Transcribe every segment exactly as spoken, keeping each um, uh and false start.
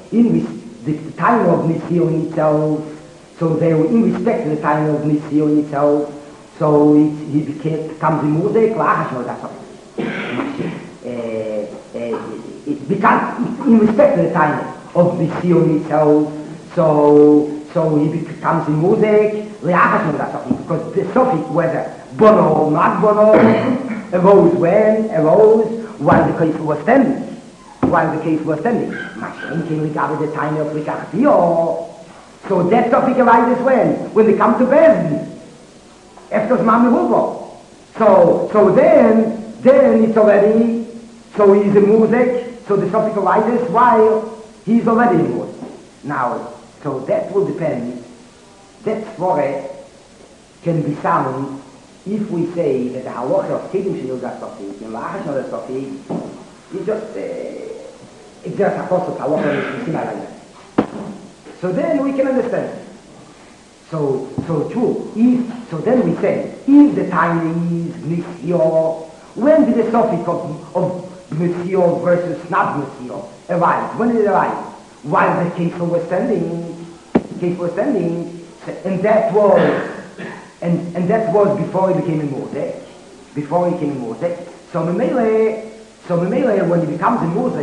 in res- the, the time of Nision itself, so they were in respect to the time of Nision itself, so it, he became, becomes a music, Lachashno, that's all. Uh, uh, it becomes, in respect to the time of Nision itself, so so he becomes a music, Lachashno, that's all. Because the suffix, whether Bono or not Bono, arose when, arose while the case was standing. While the case was standing. Mashin came regarded the time of Rikachio. So that topic arises when? When they come to Bezdin. After Mami Hugo. So, so then, then it's already, so he's in music, so the topic arises while he's already in music. Now, so that will depend, that svore can be sound if we say that the halacha of Kedim Shinul Gasofik, and Lachas Shinul Gasofik, is just, uh, exert a cost of halacha in like that. So then we can understand. So, so true. If, so then we say, if the time is Nisio, when did the topic of, of Nisio versus not Nisio arise? When did it arise? While the case was standing, the case was standing, and that was, and, and that was before he became a Mosek, before he became a Mosek. So Memele, so Memele, when he becomes a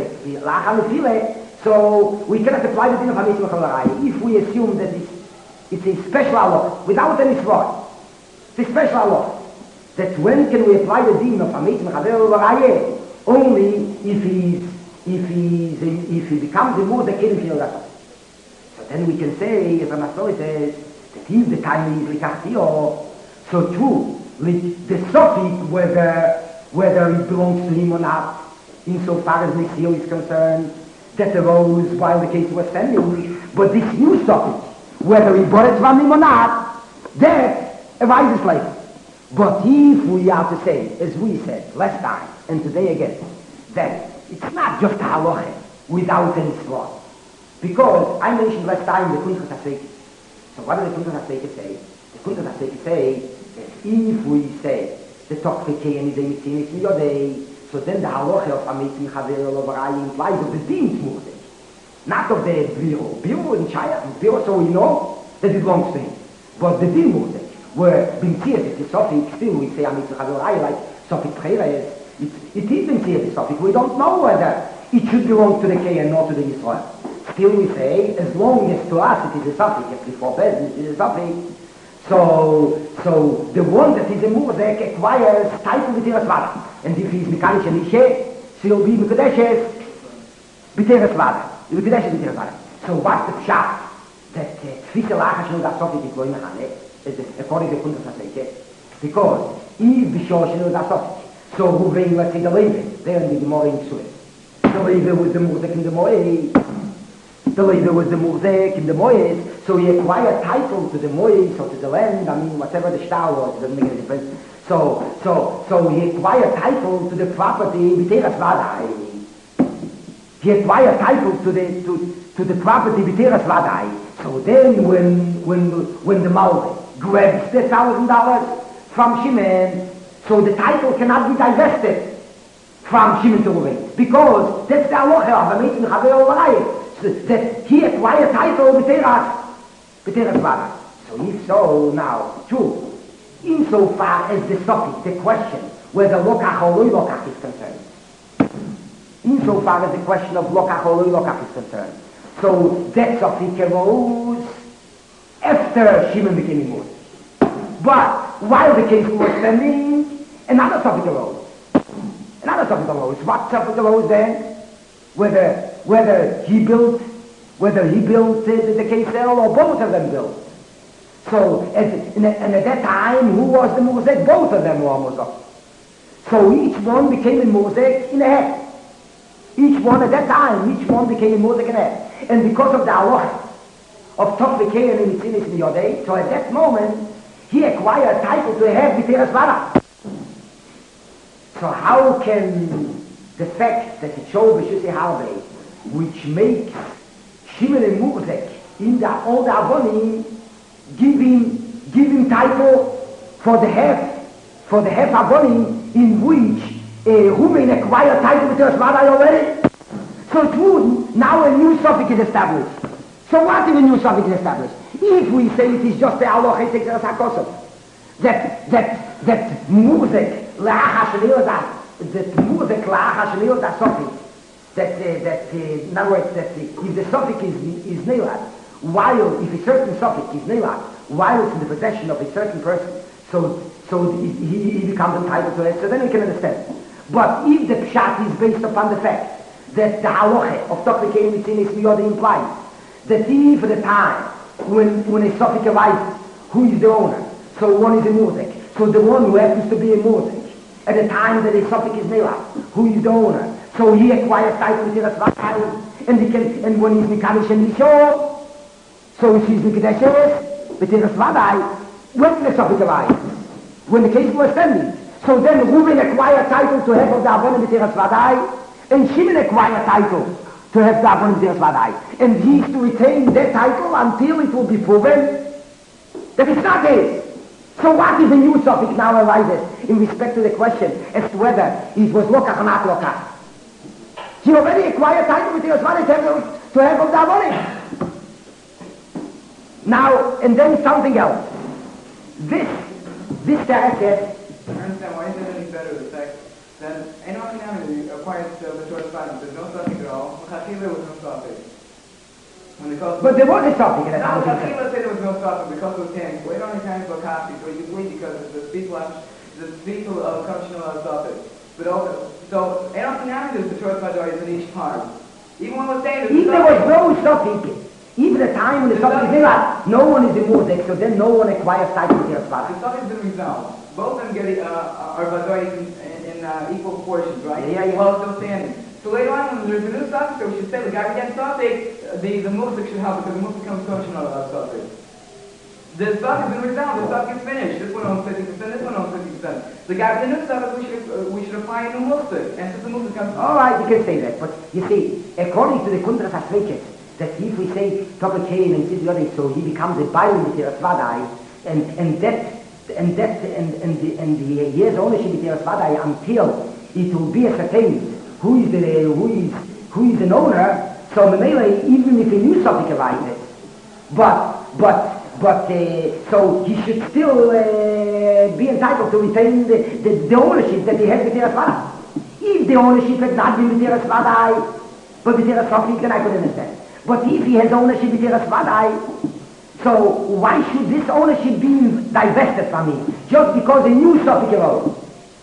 Mosek, so we cannot apply the din of Hamishim Chalarai if we assume that it's, it's a special law, without any fraud. It's a special law. That when can we apply the din of Hamishim Chalarai? Only if he's, if he's, if he becomes a Mosek, so then we can say, as Ramasori says, that if the time is Likachio, so true, the suffix, whether, whether it belongs to him or not, insofar as Nisio is concerned, that arose while the case was standing, but this new suffix, whether he bought it from him or not, that arises later. But if we are to say, as we said last time, and today again, that it's not just a halacha without any fraud. Because I mentioned last time the Kunchas HaSeikis. So what does the Kunchas HaSeikis say? The Kunchas HaSeikis say that if we say the Tokfekei and the Mitzinis Miyodei, so then the halacha of Amitim Chaver Lovarai implies of the Din Murdik, not of the Biro. Biro and Shaya, Biro, so we know that it belongs to him. But the Din Murdik, where Bimtzias is the Sophic, still we say Amitim Chaver Lovarai, like Sophic Preres, it, it is Bimtzias the Sophic. We don't know whether it should belong to the Kei and not to the Yisrael. Still we say, as long as to us it is a Sophic, as before Bezdin it is a Sophic, so, so the one that is a Murdek acquires title with Tiras Vada. And if he's Mekanisha Nishe, so he'll be Mekadeshes B'Tiras Vada. Mekadeshes B'Tiras Vada. So what's the pshat? That Tfisa Lacha Shinul Gasofik is going mechane, according to Kuntas HaSeikis. Because if B'Shor Shinul Gasofik, so who bring, let's say, the Levi, there in the Gemara in Suez. The Levi was the Murdek in the Moed. The Levi was the Murdek in the Moed. So he acquired title to the Moed, or to the land, I mean, whatever the star was, it doesn't make any difference. So, so, so he acquired title to the property, B'Teras Vadai. He acquired title to the, to, to the property, B'Teras Vadai. So then when, when, when the Malveh grabs the thousand dollars from Shimon, so the title cannot be divested from Shimon to Reuven, because that's the halacha of Amitim Chaver Lovarai, that he acquired title, B'Teras, B'Teras Vadai. So if so, now, true. Insofar as the topic, the question, whether lokach or loy lokach is concerned. Insofar as the question of lokach or loy lokach is concerned. So that topic arose after Shimon became immortal. But while the case was standing, another topic arose. Another topic arose. What topic arose then? Whether whether he built, whether he built the, the, the case cell or both of them built. So, at, and, and at that time, who was the Mosek? Both of them were Mosek. So each one became a Mosek in a half. Each one at that time, each one became a Mosek in a half. And because of the halacha of Tokfekei and Mitzinis Miyodei, so at that moment, he acquired title to have B'Teras Vada. So how can the fact that it shows B'Shusi Harbe, which makes Shimon and Mosek in the old Avonim, give him, give him title for the half, for the half Avonim in which uh, Reuven acquired title with B'Teras Vadai already. So true, now a new suffix is established. So what if a new suffix is established? If we say it is just the Allah Ha'itzik HaKosov, that, that, that Muzek, La'acha Shaliyot, that Muzek, La'acha Shaliyot suffix, that, uh, that uh, in other words, that uh, if the suffix is, is Nilad, while, if a certain suffix is Nilad, while it's in the possession of a certain person, so, so he, he becomes entitled to it, so then we can understand. But if the Pshat is based upon the fact that the halacha of Tokli Mitzin is Miyodi implies that even for the time when, when a suffix arises, who is the owner? So one is a Muzek. So the one who happens to be a Muzek, at the time that a suffix is Nilad, who is the owner? So he acquires title to the Svadai, and he can, and when he's Mikdash and Mishor, so she's Mikdash, but in the Svadai, when the suffix arises, when the case was standing. So then Reuben acquired title to have of the Avonim B'Teras Vadai, and Shimon acquired title to have the Avonim B'Teras Vadai. And he is to retain that title until it will be proven that it's not his. So what if a new suffix now arises in respect to the question as to whether it was Lokach or not Lokach? He already acquired title B'Teras Vadai to have, to have of the Avonim. Now, and then something else. This, this teretz says, I understand why is it any better the fact that Enoch Inamity acquired the Torah Sfadim, there's no suffix at all. Chachila was no suffix. When the cost but there was a suffix in that. No, Chachila said there was no suffix because it was ten. Wait only time for a copy, so you wait because the people the people of Kamshino suffix. But also, so Enoch Inamity the Torah Sfadim is in each part. Even when we're saying if there was no suffix, even the time when the suffix is not, no one is in Muzek, so then no one acquires title to their spot. The suffix has been resolved. Both of them get uh, are Vadai in, in uh, equal proportions, right? Yeah, yeah. While still standing. So later on, when there's a new suffix, so we should say the guy gets suffix, the the mufik should help because the mufik comes function of the suffix. The suffix has been resolved. The suffix is finished. This one owns fifty percent. This one owns fifty percent. The guy with the new suffix, we should uh, we should apply a new mufik, and since the mufik comes. All right, you can say that, but you see, according to the Kundras Hasvekes, that if we say Topper came and Sid Yodin, so he becomes a Bible with the Svadai, and and that. And that and and the, and the years ownership with the Svadai until it will be ascertained who is the who is who is an owner. So Memele, even if a new suffix arises, but but but uh, so he should still uh, be entitled to retain the, the, the ownership that he has with the Svadai. If the ownership had not been with the Svadai, but with the suffix, then I could understand. But if he has ownership with the Svadai, so why should this ownership be divested from him? Just because a new suffix arose.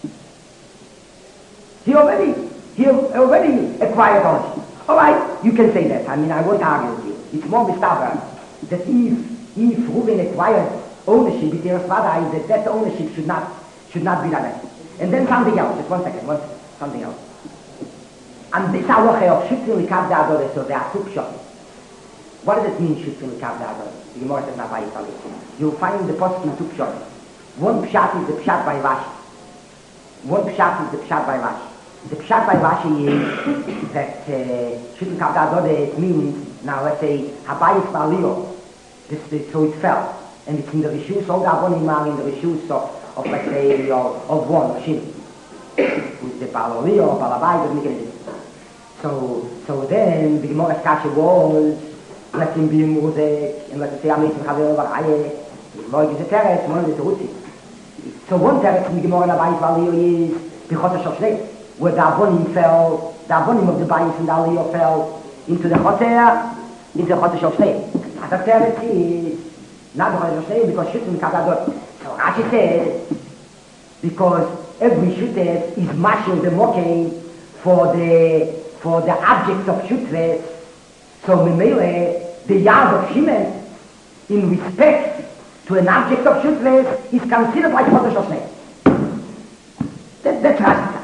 He already, he already acquired ownership. All right, you can say that. I mean, I won't argue with you. It's more mistaber that if, if Reuben acquired ownership with their father, that that ownership should not, should not be divested. And then something else, just one second, one second, something else. And this halacha of Shutrin L'Kav Da'ador, so they are two shots. What does it mean, Shutrin L'Kav Da'ador? The Gemara says not by Yisrael. You'll find the post in two pshat. One pshat is the pshat by Rashi. One pshat is the pshat by Rashi. The pshat by Rashi is that Shutrin L'Kav Da'ador, it means, now let's say, Habayis Ma'alio, this, so it fell. And it's in the Rishus, all the Avonim are in the Rishus of, of, let's say, of, of one, of Shin. With the Balolio, or Balabai, doesn't make any difference. So, so then, the Gemara's kasha was, let him be a Muzek, and let us say, Amit Chaver V'Chaye, the Gemara gives a teretz, one is the Terutzi. So one teretz in the Gemara Nabayis V'Aliyah is, B'chot HaShosh where the Avonim fell, the Avonim of the Bayis and the Aliyah fell into the Choter, into the Chot HaShosh. Other teretz is, not the Chot HaShosh, because Shutrin L'Kav Da'ador. So Rashi says, because every Shutres is mashal the mocking for the for the objects of Shutres. So Memele, the yard of Shimon, in respect to an object of Shutres, is considered like Chodesh Osnei. That, that's Rashi.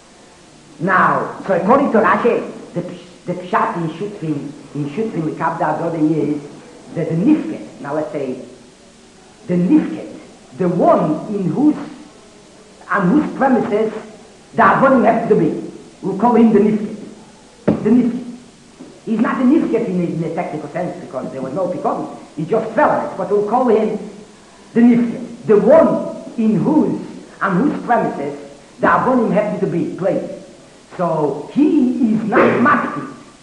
Now, so according to Rashi, the, the pshat in Shutrin, in Shutrin L'Kav Da'ador is that the nifket, now let's say, the nifket, the one in whose on whose premises the Avonim have to be. We'll call him the Nifket. The Nifket. He's not a Nifket in, in a technical sense because there was no Picodin. He just fell on it. But we'll call him the Nifket. The one in whose, on whose premises the Avonim have to be placed. So he is not Makti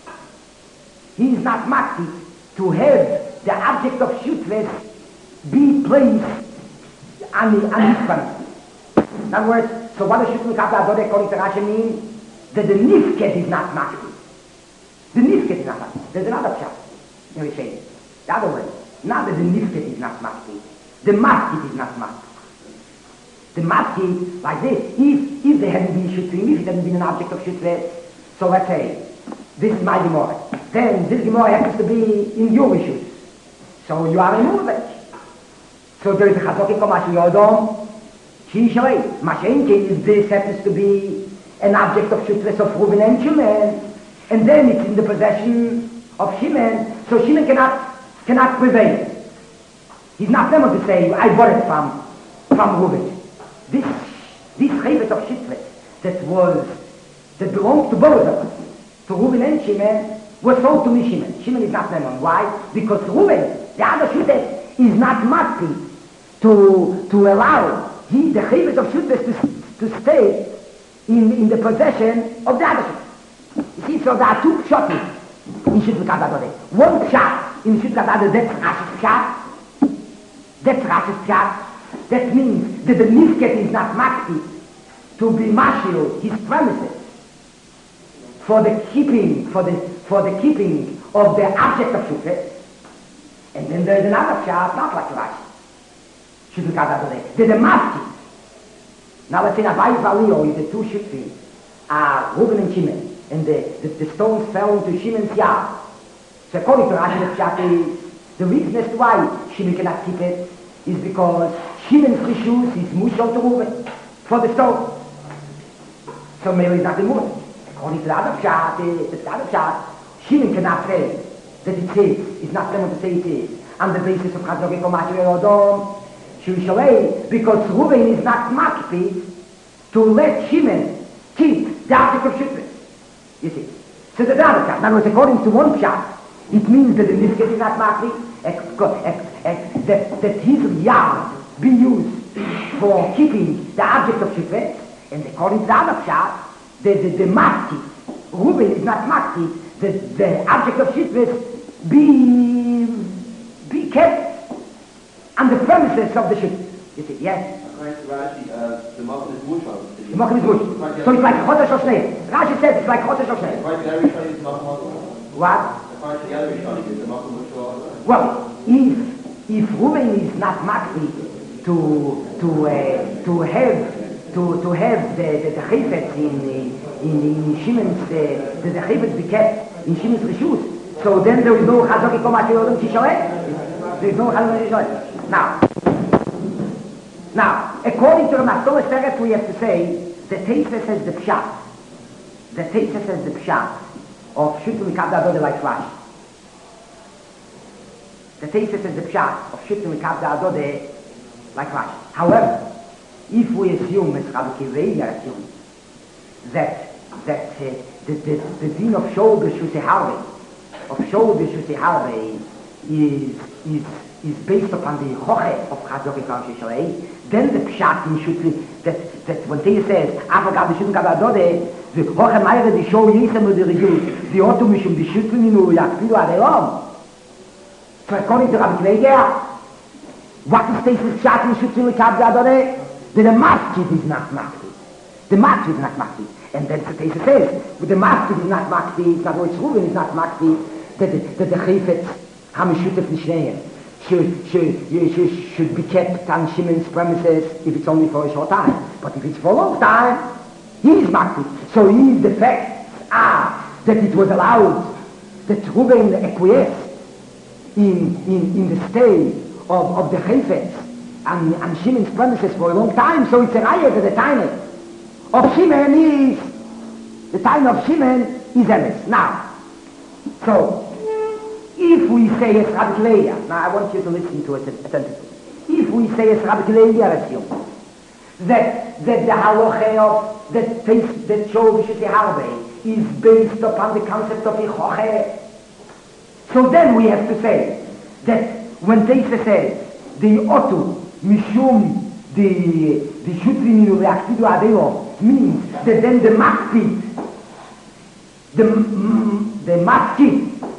he is not makti to have the object of shutves be placed on, the, on his premise. In other words, so what does shutve mikabel adode according to Rashi mean? That the nifket is not makti. The nifket is not makti. There's another pshat. You know, say the other way. Not that the nifket is not makti. The maskit is not makti. The maskit, like this, if, if there hadn't been shutve, if it hadn't been an object of shutve, so let's say, this is my Gemara. Then this Gemara happens to be in your issues. So you are a Murvech. So there is a Chazoki Komashi Yodom, She Shalei. Mashenke is this happens to be an object of shutve of Reuven and Shimon, and then it's in the possession of Shimon, so Shimon cannot cannot prevail. He's not able to say, I bought it from from Reuven. This this Chevet of shutve that was that belonged to both of us, to Reuven and Shimon, was sold to me Shimon. Shimon is not Naaman. Why? Because Reuven, the other shutve, is not makti to to allow he the Chevet of shutve to to stay in in the possession of the other shutve. You see, so there are two pshatim in shutve kadadode. One pshat in shutve kadadode, that's Rashi's pshat. That's Rashi's pshat. That means that the nifket is not makti to be mashil his premises for the keeping, for the for the keeping of the object of shutve. And then there is another pshat, not like Rashi. Shutve kadadode. There's a makti. Now let's say Abai Valio is the two shutvi, uh, Reuven and Shimon, and the, the, the stones fell into Shimon's yard. So according to Rashi, the pshat is the reason as to why Shimon cannot keep it is because Shimon's rishus is mushal to Reuven for the stone. So maybe it's not the moon. According to the other pshat, the other pshat, Shimon cannot say that it is. It's not someone to say it is. On the basis of Chazoki Komashi Yodom, because Reuven is not makti to let Shimon keep the object of shutve. You see. So the other pshat. In other words, according to one pshat, it means that the nifket is not makti, that, that his yard be used for keeping the object of shutve, and according to the other pshat, the, the, the makti, Reuven is not makti, the, the object of shutve be, be kept on the premises of the shutve. You see, yes? According to Rashi, uh, the Malchus is mushal. The Malchus is mushal. So it's like Chodesh Oshnei. Rashi says it's like Chodesh Oshnei. According to the other Rishonim, it's Malchus. What? According to the other Rishonim, it's the Malchus mushal. Well, if if Reuven is not makti to to uh, to have to to have the the, the chayfetz in in in Shimon's uh, the the chayfetz be kept in Shimon's rishus, so then there is no Chazoki Komashi Yodom Tishaleh. There is no Chazoki Tishaleh. Now, now, according to the Mastola Seret, we have to say the Teisa says the pshat. The Teisa says the pshat of Shutve Mikabel Adode like Rashi. The Teisa says the pshat of Shutve Mikabel Adode like Rashi. However, if we assume, as Rabbi Kiveya assumes, that that uh, the the the din of Shol B'Shusei Harvei, of Shol B'Shusei Harvei is is is based upon the Choche of Chazoki Komashi Shalei, then the pshat in Shutve, that, that when Teis says, Afagad Shutve Mikabel Adode, the Choche Meire, the Shol Yisem or the Regius, the Oto Mishum, the Shutve Minu, Yakpilu Adeyom. So according to Rabbi Kiveya, what is Teis' pshat in Shutve Mikabel Adode? That the masjid is not makti. The masjid is not makti. And then the Teis says, the masjid is not makti, it's not Rosh Reuven is not makti, that the, that the Chayfetz HaMeshutef Nishneim should, should, should, should be kept on Shimon's premises if it's only for a short time. But if it's for a long time, he is makti. So if the facts are that it was allowed, that Reuven acquiesced in, in, in the stay of, of the Chayfetz on, on Shimon's premises for a long time, so it's a raya that the time of Shimon is, the time of Shimon is emes. Now, so, if we say as Rabbi Kiveya, now I want you to listen to it attentively. If we say as Rabbi Kiveya assumes that, that the halacha of that face that shows B'Shusei Harvei is based upon the concept of Ichoche, so then we have to say that when Teisa says the Otu Mishum the the Shutvi Minu Reaktidu Adeo means that then the Makpid, the the Makpid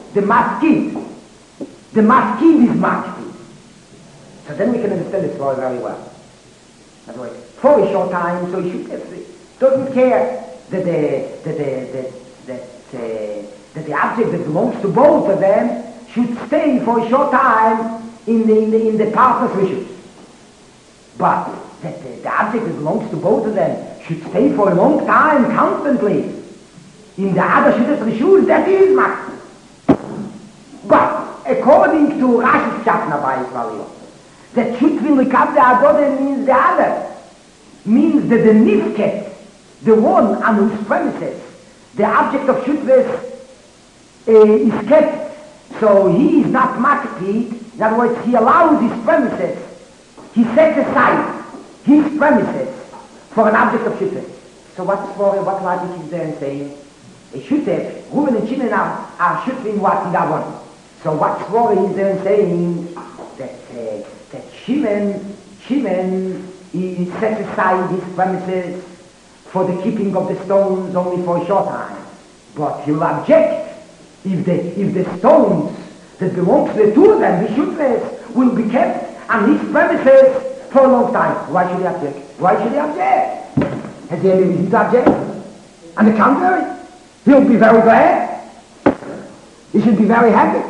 the maskid. The maskid is makpid. So then we can understand this story very well. In other words, for a short time, so he should have, doesn't care that the, that the, that, that, uh, that the object that belongs to both of them should stay for a short time in the, in the, in the partner's wishes. But that the, the object that belongs to both of them should stay for a long time, constantly, in the other shidduch rishus, that is makpid. But according to Rashi's Shachna by Israel, that Shutrin Likab the Adode means the other, means that the Nifket, the one on whose premises the object of Shutves uh, is kept, so he is not makpid. In other words, he allows his premises, he sets aside his premises for an object of Shutves. So what's for, what logic is there in saying? A Shutves, Reuben and Shimon are, are Shutrin what in that one. So what's for is there in saying that, uh, that Shimon, Shimon, he sets aside his premises for the keeping of the stones only for a short time. But he'll object if the, if the stones that belong to the two of them, the Shutves, will be kept on his premises for a long time. Why should he object? Why should he object? Has he any reason to object? On the contrary, he'll be very glad. He should be very happy.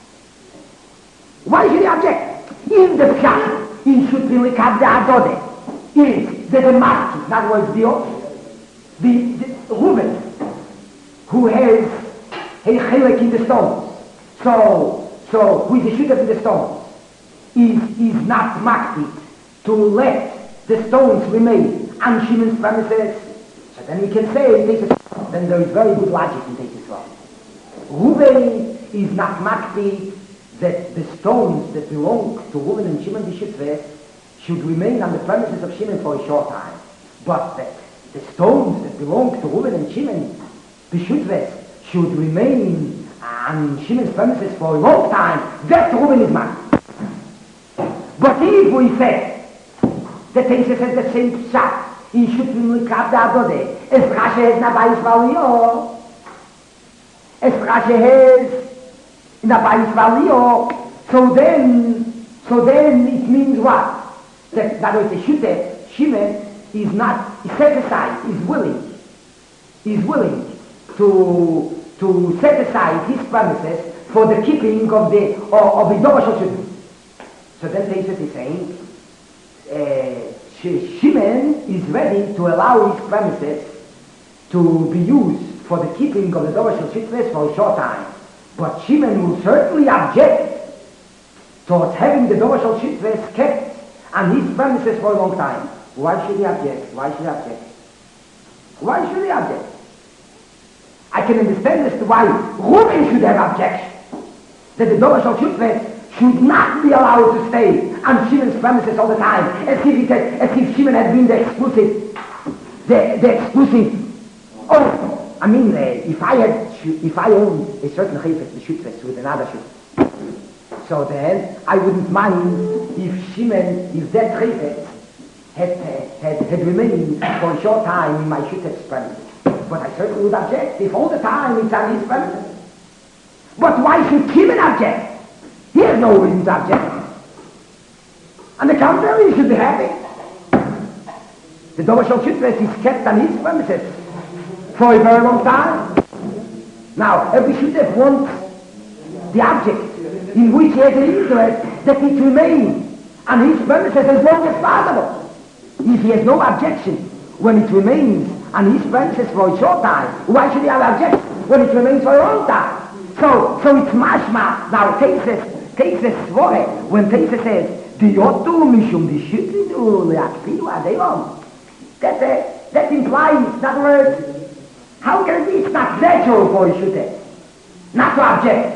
Why should he object? In the pshat, in Shutrin Likab the Adode, is that the maskid, in other words, the, the, the Reuben, who has a chilek in the stones, so, so, who is the shooter in the stones, is, is not makpid to let the stones remain on Shimon's premises. So then we can say, then there is very good logic in Tesis Rav. Reuben is not makpid that the stones that belong to Reuben and Shimon the Shutves should remain on the premises of Shimon for a short time. But that the stones that belong to Reuben and Shimon the Shutves should remain on Shimon's premises for a long time, that Reuben is mine. But if we say that Tesis has the same pshat in Shutrin Likab the Adode, as Rashi has Nabayis Valio, as Rashi has in the Bayis Valio, so then, so then it means what? That, that was the Shutef, Shimon is not, is set aside, is willing, is willing to, to set aside his premises for the keeping of the, of, of the Dorashal Shutef. So then Tesis is saying, uh, Shimon is ready to allow his premises to be used for the keeping of the Dorashal Shutef for a short time. But Shimon will certainly object towards having the Dorashal Shutves kept on his premises for a long time. Why should he object? Why should he object? Why should he object? I can understand as to why Reuben should have objection, that the Dorashal Shutves should not be allowed to stay on Shimon's premises all the time, as if, it had, as if Shimon had been the exclusive, the, the exclusive. Oh, I mean, uh, if I had, if I owned a certain chayfet, the Shutves with another Shutves, so then I wouldn't mind if Shimon, if that chayfet had, had, had remained for a short time in my Shutves premises. But I certainly would object if all the time it's on his premises. But why should Shimon object? He has no reason to object. On the contrary, he should be happy. The Dorashal Shutves is kept on his premises for a very long time. Now, every Shutef wants the object in which he has an interest that it remains on his premises as long as possible. If he has no objection when it remains on his premises for a short time, why should he have objection when it remains for a long time? So, so it's mashma. Now, Tesis, Tesis swore, when Tesis says, Diyotu mishum dishitinu leakpidu adeilom, that, uh, that implies, in other words, how can it be? It's not natural for a Shutef not to object.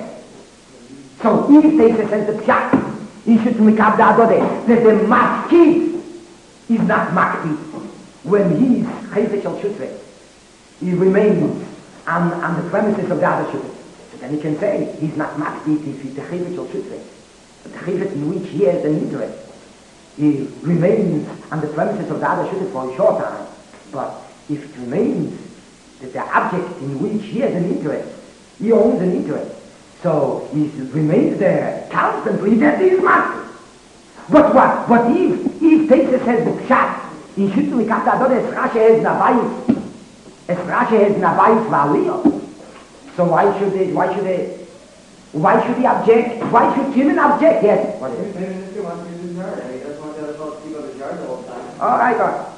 So if Tesis says the pshat, he should mikab the adode, that the maskid is not makpid when he is chayfet shel Shutves. He remains on, on the premises of the other Shutves. So then he can say he's not makpid if he's the chayfet shel Shutves. But the chayfet in which he has an interest, he remains on the premises of the other Shutves for a short time. But if it remains that the object in which he has an interest, he owns an interest, So he remains there constantly that he is master. But what? But if, if Tesis has the shot, in Schüttel mit Kapta es Rashi has na Bayis, es Rashi has na Bayis Valio. So why should they, why should they, why should he object? Why should Shimon object? Yes. What is it? Maybe this guy wants to use his yard. He doesn't want the other fellow to keep up his yard the whole time. All right, all right.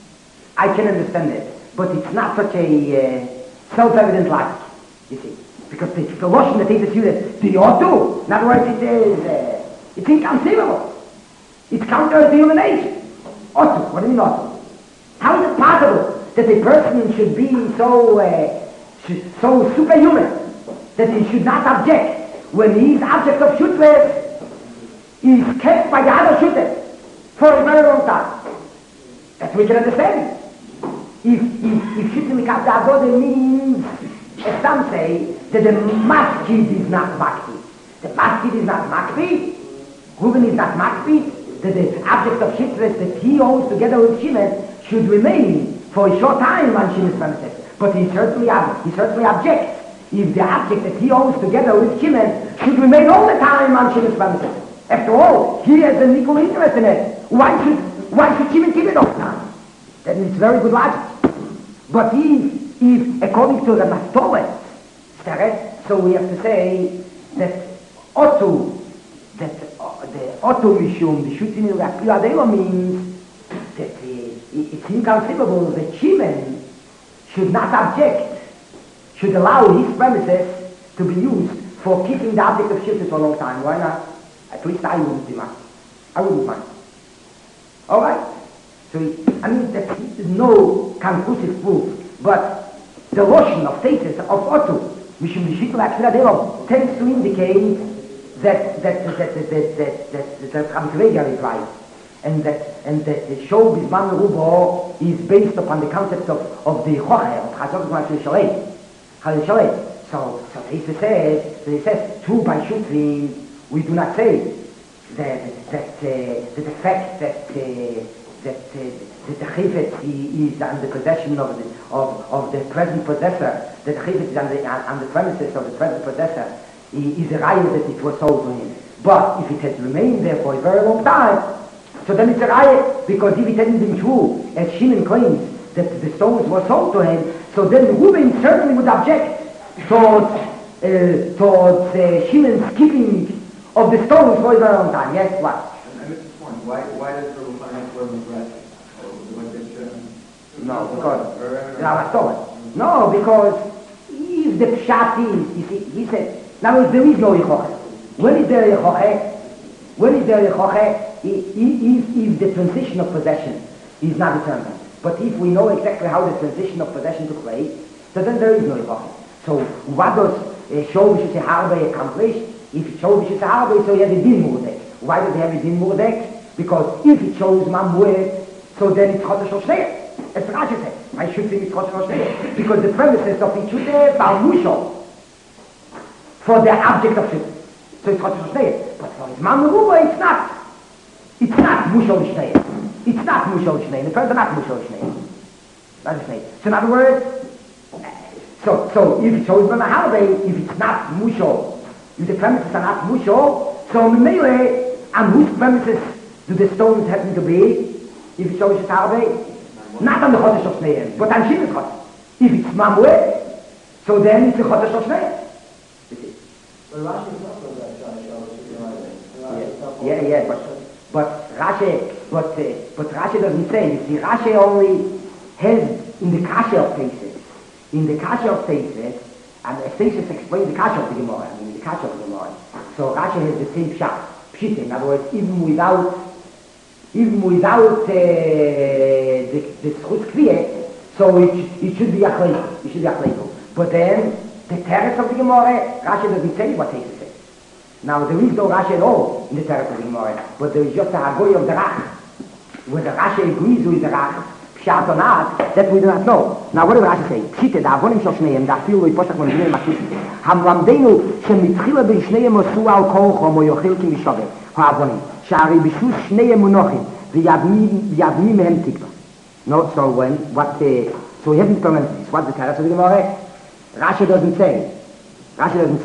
I can understand it, but it's not such a uh, self-evident logic, you see. Because the, the Russian that takes you that they ought to. In other words, it is, uh, it's inconceivable. It's counter-determination. Ought to. What do you mean ought to? How is it possible that a person should be so, uh, should, so superhuman that he should not object when his object of shootless is kept by the other shooters for a very long time? That we can understand. If, if, if shooting the Abode means, as some say, that the masjid is not makpi. The masjid is not makpi, Reuben is not makpi, that the object of shitras that he owns together with Shimon should remain for a short time on Shimon's premises. But he certainly, ob- he certainly objects if the object that he owns together with Shimon should remain all the time on Shimon's premises. After all, he has an equal interest in it. Why should, why should Shimon keep it all the time? That is very good logic. But if, if according to the Mastoret, so we have to say that Otto, that uh, the Otto Mishum, the shooting in the means that uh, it's inconceivable that Shimon should not object, should allow his premises to be used for keeping the object of shooting for a long time. Why not? At least I wouldn't be mind. I wouldn't mind. All right? So, I mean, that's no conclusive proof, but the Russian of Tesis of Otto, Mishum Bishitl Akhiladelo, tends to indicate that that that that that that that that Rabbi Kveger is right, and that and that the show Bisman Rubo is based upon the concept of of the Choche of Chazok Mashal Shalei, Chazok Shalei. So so Tesis says, so he says, two by shooting, we do not say that that uh, that the fact that. Uh, that uh, that the chifetz is on the possession of the of, of the present possessor, that the chifetz is on the on the premises of the present possessor, is a raya that it was sold to him. But if it has remained there for a very long time, so then it's a raya, because if it hadn't been true, as Shimon claims, that the stones were sold to him, so then Reuben certainly would object towards uh, towards uh, Shimon's keeping of the stones for a very long time. Yes, what? Why, why does the finance word regret? No, because they are stolen. No, because if the pshat is, you see, he said, now there is no yechoche. When is there yechoche? When is there yechoche? If, if the transition of possession is not determined. But if we know exactly how the transition of possession took place, so then there is no yechoche. So what does uh, show Bishus Harbe accomplish? If it shows Bishus Harbe, so he has a din murdek. Why does he have a din murdek? Because if it shows Mambuet, so then it's Chodesh Oshnei. As Rashi says, I should think it's Chodesh Oshnei. Because the premises of each Shuteh are Musho for the object of Shuteh. So it's Chodesh Oshnei. But for his Mambuet, it's not. It's not Musho Oshnei. It's not Musho Oshnei. The premises are not Musho Oshnei. Not Oshnei. So in other words, so, so if it shows Mambuet, if it's not Musho, if the premises are not Musho, so Mele, on whose premises do the stones happen to be, if it shows it's Harvey? Not on the Chodesh of Shneim, but on Shimon's Chodesh. If it's Mamue, so then it's a Chodesh of Shneim. But Rashi is also that Josh, yeah, yeah, but, but Rashi, but, uh, but Rashi doesn't say. You see, Rashi only has in the Kasha of Tesis, in the Kasha of Tesis, and Tesis explains the Kasha of the Gemara, I mean the Kasha of the Gemara. So Rashi has the same shot. In other words, even without, even without uh, the the schus kviyeh, so it, it should be a chleiko. It should be a chleiko. But then the teretz of the Gemara, Rashi doesn't say what Tesis says. Now there is no Rashi at all in the teretz of the Gemara, but there is just a hagoy of the Rach, where the Rashi agrees with the Rach, pshat or not, that we do not know. Now what does Rashi say? Pshite, da avonim shel shneim, da afilu lo yiposhach mon bnei makisi. המלמדנו שמתחילה בין שניהם עשו על כורחו מו יאכל כמשוגר העוונים שהרי בישוס שניהם מונוחים ויבני מהם תקווה. No, so when, what, uh, so we haven't commented this. What the character of the Gemara? Rashi doesn't say. Rashi doesn't say.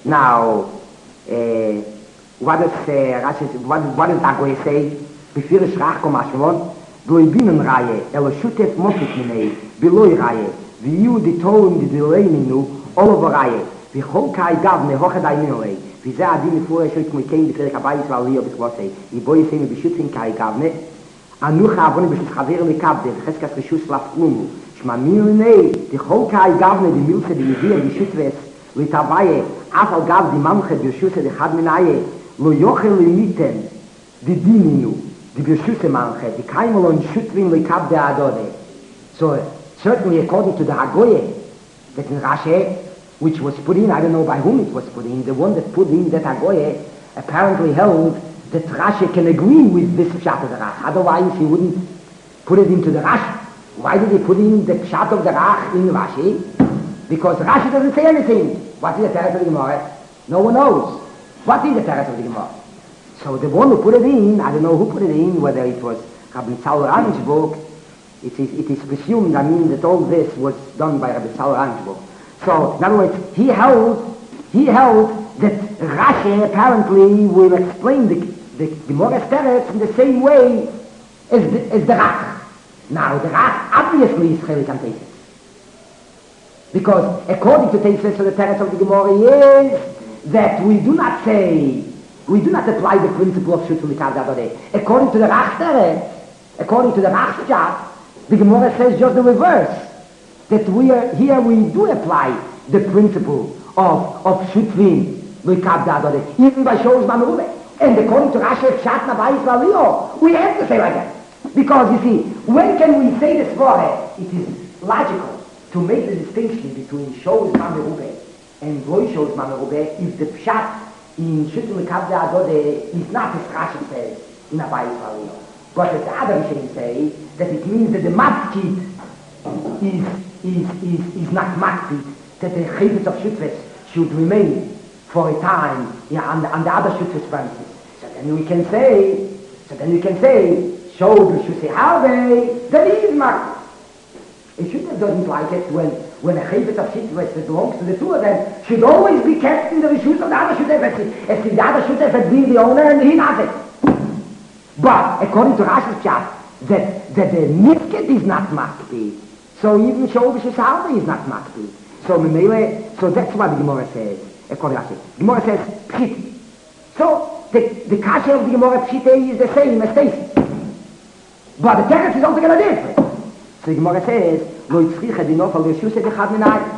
Now, uh, what does uh, Rashi, what, what does Agoye say? Before the Shrach Komashmon, Bloi Binnen Raye, Elo Shutef Mofik Minei, Biloi Raye, Viu di Torum di Dileiminu, Olovo Raye, Vichol Kai Gavne, Hochadai Minolei, Vize Adini Fure Shoit Muikein, Bifere Kabayis Valio Biswosei, Iboye Semi Bishutin Kai Gavne, Anucha Avoni Bishut Chaver Likabde, Cheskas Rishus Laflumu, Shma Minei, Vichol Kai Gavne, di Milse, di Mivir, Bishutves, Litavaye, Afal Gav, di Mamche, di Shuse, di Chad Minaye, Lo Yochel Limiten, di Dininu, die Beschüsse manche, die Keimelon Schüttrin lekab de Adode. So, certainly according to the Hagoye, that in Rashi, which was put in, I don't know by whom it was put in, the one that put in that Hagoye apparently held that Rashi can agree with this Pshat of the Rach. Otherwise, he wouldn't put it into the Rashi. Why did he put in the Pshat of the Rach in Rashi? Because Rashi doesn't say anything. What is the Teretz of the Gemara? No one knows. What is the Teretz of the Gemara? So the one who put it in, I don't know who put it in, whether it was Rabbi Tzal Ranchburg, it is, it is presumed, I mean, that all this was done by Rabbi Tzal Ranchburg. So, in other words, he held, he held that Rashi apparently will explain the, the Gemara Teretz in the same way as the, as the Rach. Now, the Rach obviously is Chelik and Tesis. Because according to Tesis, so the Teretz of the Gemara is that we do not say, we do not apply the principle of Shutul Likab Dadodeh. According to the Rach Teretz, according to the Rach Pshat, the Gemara says just the reverse. That we are, here we do apply the principle of, of Shutul Likab Dadodeh, even by Shosh Mamerube. And according to Rashi Pshat Navai Israelio, we have to say like that. Because you see, when can we say this for it? It is logical to make the distinction between Shosh Mamerube and Roy Shosh Mamerube if the Pshat in Shuttul Likab Adode is not as Rashi says in Abai Yisrael. But as Adam Shem say, that it means that the matkit is, is, is, is not matkit, that the chayvus of Shutves should remain for a time yeah, on, the, on the other Shutves premises. So then we can say, so then we can say, show the Shusei Harvey, that is matkit. A Shutves doesn't like it when when a chayvus of Shutves that belongs to the two of them should always be kept in the rishus of the other Shutves. As if the other Shutves had been the owner and he has it. But according to Rashi's Pshat, that, that the Nifket is not makpi, so even Shovish Harvey is not makpi. So Memele, so that's what the Gemara says, according to Rashi. The Gemara says Pshit. So the, the kasha of the Gemara Pshite is the same as Tesis. But the text is altogether different. So the Gemara says, Lo yitzricha di nofal reshuse dechad minai.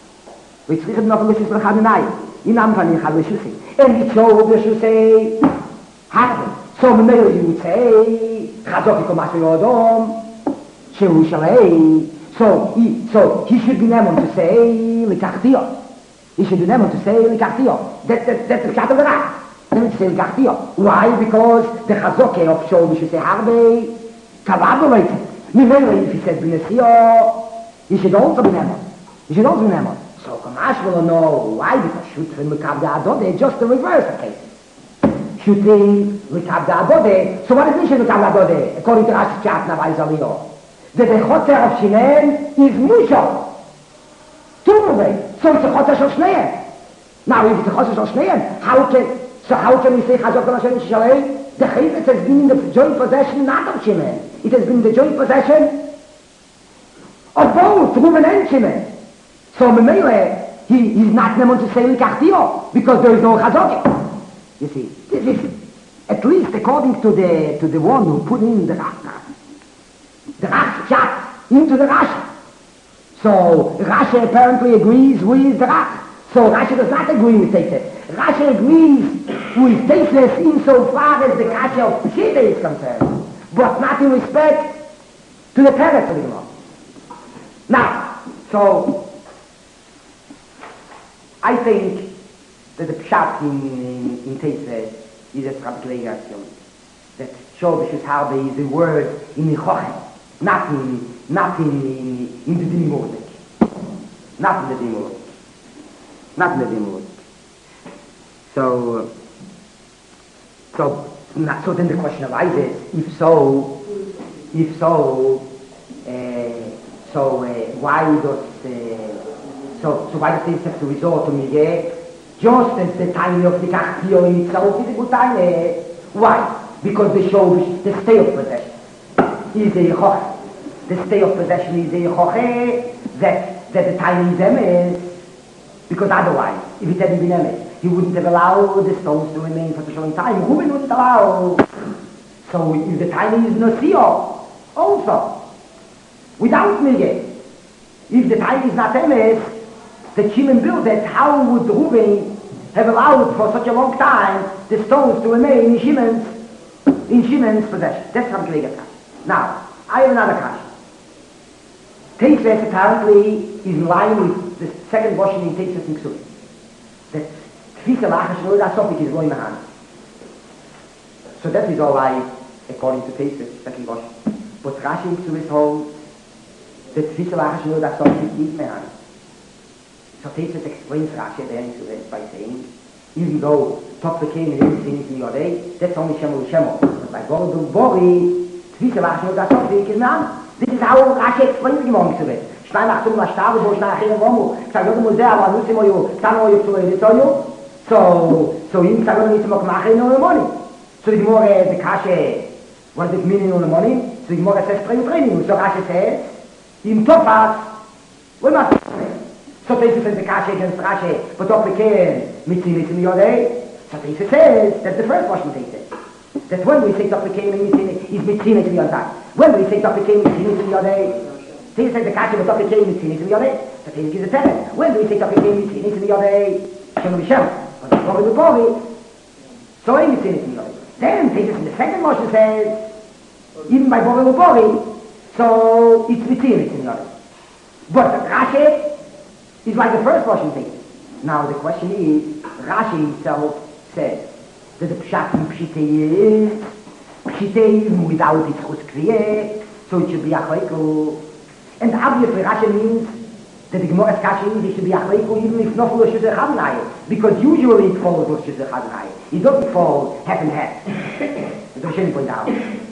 Lo yitzricha di nofal reshuse dechad minai. In Ampan yichad reshuse. And it's so reshuse Harvey. So Memele you would say, Chazok yikomash v'yodom, shehu shalei. So he, so he should be able to say likachtiyo. He should be able to say likachtiyo. That, that, that's the pshat of the Rach. Then to say likachtiyo. Why? Because the Chazok of Shol B'Shusei Harvey collaborated. Memele, if he says b'nesiyo, he should also be able. He should also be able. So Kamash will know why, because shoot from Likab Da'adodeh, just the reverse of cases. Shooting Likab Da'adodeh. So what is Nishan Likab Da'adodeh? According to Rashi Pshat Navai Zalio. That the Chotzer of Shinen is Musho. Two So it's a Chotzer of Shneim. Now if it's a Chotzer of Shneim, how can, so how can we say Chazok Hashem Shalei? The Chayvus has been in the joint possession not of Shimon. It has been the joint possession of both Reuven and Shimon. So Memele, he is not able to say Likachtiyo because there is no Chazok. You see, this is at least according to the to the one who put in the Rashi, the Rashi Pshat into the Rashi. So Rashi apparently agrees with the Rashi. So Rashi does not agree with Tesis. Rashi agrees with Tesis insofar as the Kasha of Pshita is concerned, but not in respect to the Teretz of the Gemara. Now, so I think that the Pshat in, in, in Tesis is a Trabklegation. That Shol B'Shus Harbe is a word in the Chochem, not in, not in, in, in the Dimurdik. Not in the Dimurdik. Not in the Dimurdik. So, so, not, so then the question arises, if so, if so, uh, so uh, why does, uh, so, so why does Tesis have to resort to Migeh Just as the tiny of the Kachtiyo in itself is a good tiny. Why? Because the show, the state of possession is a Yechoche. The state of possession is a Yechoche that, that the tiny is emes. Because otherwise, if it hadn't been emes, he wouldn't have allowed the stones to remain for such a long time. Reuben wouldn't allow. So if the tiny is Nosio, also, without Mige, if the tiny is not emes, the Shimon built it, how would Reuben have allowed for such a long time the stones to remain in Shimon's, in Shimon's possession? That's how we get that. Now, I have another question. Teisves apparently is in line with the second washing in Teisves in Ksuvim. That Tfisa Lachash Roda Sopik is going behind. So that is all I, according to Teisves, second washing. But Rashi in Ksuvim holds that Tfisa Lachash Roda Sopik is behind. So Teisves explains Rashi there in Ksuvim by saying, even though Topfe came in everything in your day, that's only Shemo Shemo. But by Gorodum Bori, Tfisa Lachash Roda Sopik is behind. This is how Rashi explains the Gemara to it. Shnai machtum la shtavu bo shnai achim vomu. Ksagod mo ze aber nusim oyu, tano oyu tzulei ditoyu. So, so im ksagod nisim ok machin no lemoni. So the Gemara, the Kashe, what does it mean in no lemoni? So the Gemara says training training. So Rashi says, im tofas, what must it say? So Teisves says the Kashe against Rashi, but Topfe ken, mitzim mitzim yodei. So Teisves says, that's the first washing Teisves. That when we say Topfe ken, is mitzim mitzim yodei. When we say Topfe ken, mitzim mitzim yodei. They said the Kasha was Topfe ken, mitzim mitzim yodei. So Teisves gives a tenant. When we say Topfe ken, mitzim mitzim yodei, Shem Vishem. But the Bori the Bori, so ain't mitzim mitzim yodei. Then Teisves in the second motion says, even by Bori the Bori, so it's mitzim mitzim yodei. But Rashi is like the first motion thing. Now the question is, Rashi himself says that the Pshat in Pshite is, Pshite is without its chutz kriye, so it should be achleiku. And obviously Rashi means that the Gemara's Kasha is it should be achleiku even if not for the Shuzeh Chadnai, because usually it falls with Shuzeh Chadnai. It doesn't fall half and half. It doesn't point out.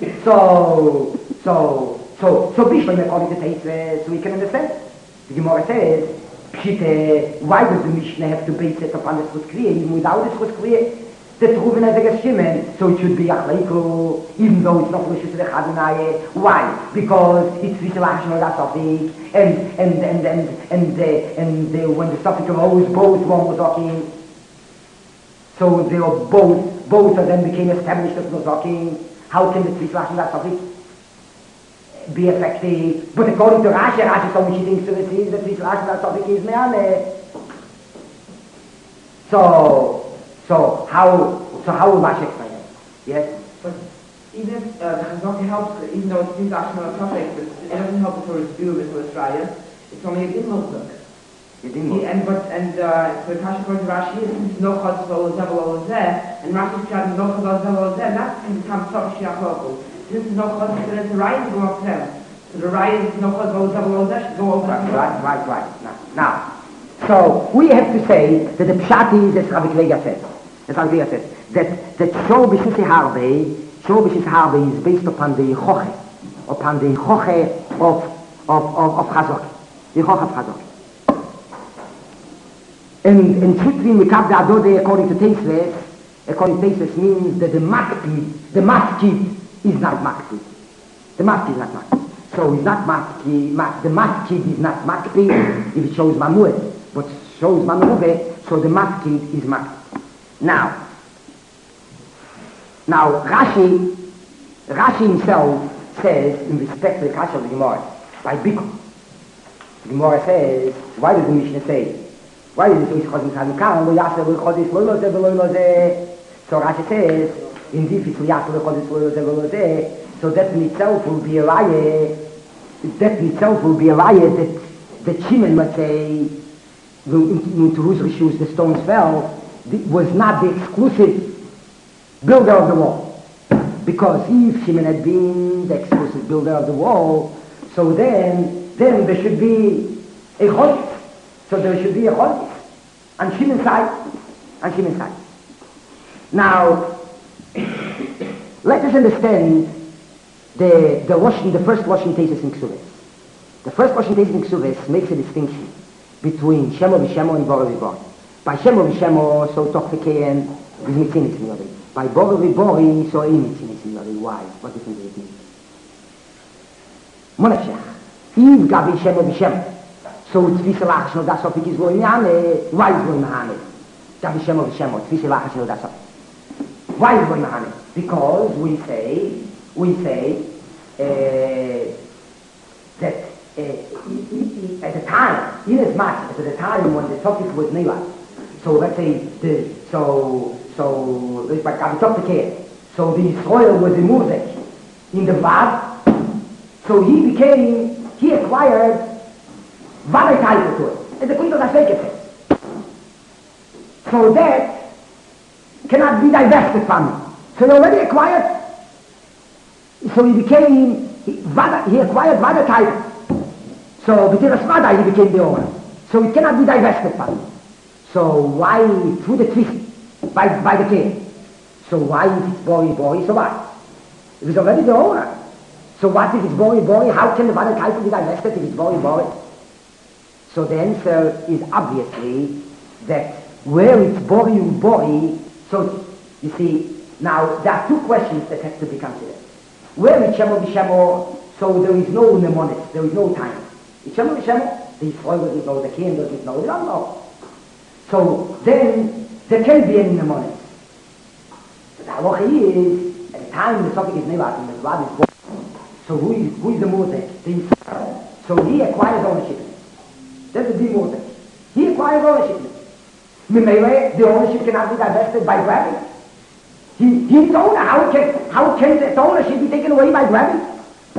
So, so, so, so Bishlam according to Teisves, so we can understand. The Gemara says, Pshite, why does the Mishnah have to base it upon the chutz kriye even without the chutz kriye? The Reuben has a Shimon, so it should be Achleiku, even though it's not Rishus the Chadanaye. Why? Because it's Vishalach or that topic, and and and and and uh, and uh, when the topic arose, both one was talking. So they were both both of them became established as talking. How can the Vishalach or that topic be effective? But according to Rashi, Rashi told me she thinks to receive that Vishalach or that topic is Me'ane. So. So how so how will Rashi explain it? Yes? But even if uh, the Chazaki helps, even though it's these actual topics, but it doesn't help for his view of Australia, it's only a Gimel book. A Gimel. And but and uh, so the Kasha according to Rashi is no chaz v'ol zevel ol zeh, and Rashi's chat no chaz v'ol zevel ol zeh, not in the time of Shiach Local. Since no chaz, then it's a right to go up to them. So the right is no chaz v'ol zevel ol zeh should go over. Right, right, right, right. Now, now, so we have to say that the Pshat is as Rabbi Klega said. As Rabbi Klega said that that Shor B'Shis Harbe, Shor B'Shis Harbe is based upon the Choche, upon the Choche of of of, of Chazok, the Choche of Chazok. And and Tzitrin Mikab Adode according to Teisves, according to Teisves means that the Makti, the Maskid is not Makti. The Maskid is not Makti. So it's not Makti. The Maskid is not Makti if it shows Manuet, but shows Manuve, so the Maskid is Makti. Now, now Rashi, Rashi himself says in respect to the Kasha of the Gemara by Bikum. The Gemara says, why does the Mishnah say? Why does it say Chodis Hanukan? Lo Yasser Lo Chodis Lo Lo Zeh Lo Lo Zeh. So Rashi says, indeed it's Lo Yasser Lo Chodis Lo Lo Zeh Lo Lo Zeh. So that in itself will be a raya. That in itself will be a raya that that Shimon, let's say, into whose rishus the stones fell, was not the exclusive builder of the wall. Because if Shimon had been the exclusive builder of the wall, so then, then there should be a chodis. So there should be a chodis on Shimon's side, on Shimon's side. Now, let us understand the the washing, the first washing Teisves in Ksuves. The first washing Teisves in Ksuves makes a distinction between Shemo v'Shemo and Boro v'Boro. By Shemo V'Shemo, so Toch V'Kein, is Mitzinis Miyori. By Bori V'Bori, so Ein Mitzinis Miyori. Why? What difference does it mean? Monefshech. If Gabi Shemo V'Shemo, so Tzvisa Lach Shno Das Opik is Loi Mehane, why is Loi Mehane? Gabi Shemo V'Shemo, Tzvisa Lach Shno Das Opik. Why is Loi Mehane? Because we say, we say, uh, that uh, at the time, in as much as at the time when the topic was Nila, so let's say, the, so, so, like Gabi Topik, so the soil was the music in the Vlad, so he became, he acquired Valley title to it. And the Queen of the Shake says. So that cannot be divested from him. So he already acquired, so he became, he, Vada, he acquired Vada title. So B'tiras Vada he became the owner. So it cannot be divested from him. So why, through the twist, by, by the king. So why if it's boy, boy, so what? It was already the owner. So what if it's boy, boy? How can the Vada title be divested if it's boy, boy? So the answer is obviously that where it's boy, boy, so you see, now there are two questions that have to be considered. Where it's Shemo V'Shemo, so there is no mnemonis, there is no time. It's Shemo V'Shemo, the Yisrael doesn't know, the King doesn't know, they don't know. So then there can be any mnemonis. So the halacha is, at the time the topic is Nevat, and the Vlad is born. So who is, who is the Mosek? The Yisrael. So he acquires ownership. That's the Mosek. He acquires ownership. Memele, the ownership cannot be divested by grabbing. He, he's the owner. How can, how can the ownership be taken away by grabbing?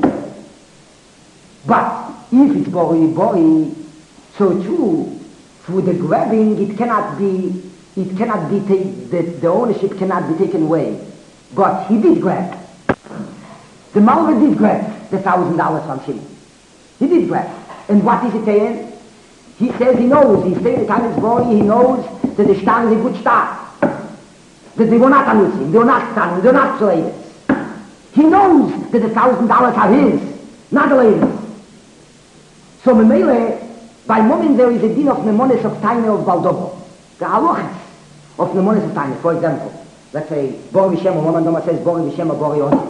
But if it's Bori Bori, so too, through the grabbing, it cannot be, it cannot be taken, the, the ownership cannot be taken away. But he did grab. The Malva did grab the thousand dollars from Shimon. He did grab. And what is it saying? He says he knows, he says the time is boy, he knows that the Stan is a good start. That they were not anusim, they were not Stan, they were not slaves. He knows that the thousand dollars are his, not the ladies. So Memele, by moment there is a din of Nemones of Taine of Baldobo. The halachas of Nemones of Taine, for example, let's say, Bori V'Shemo, one man says Bori V'Shemo, Bori Yosef.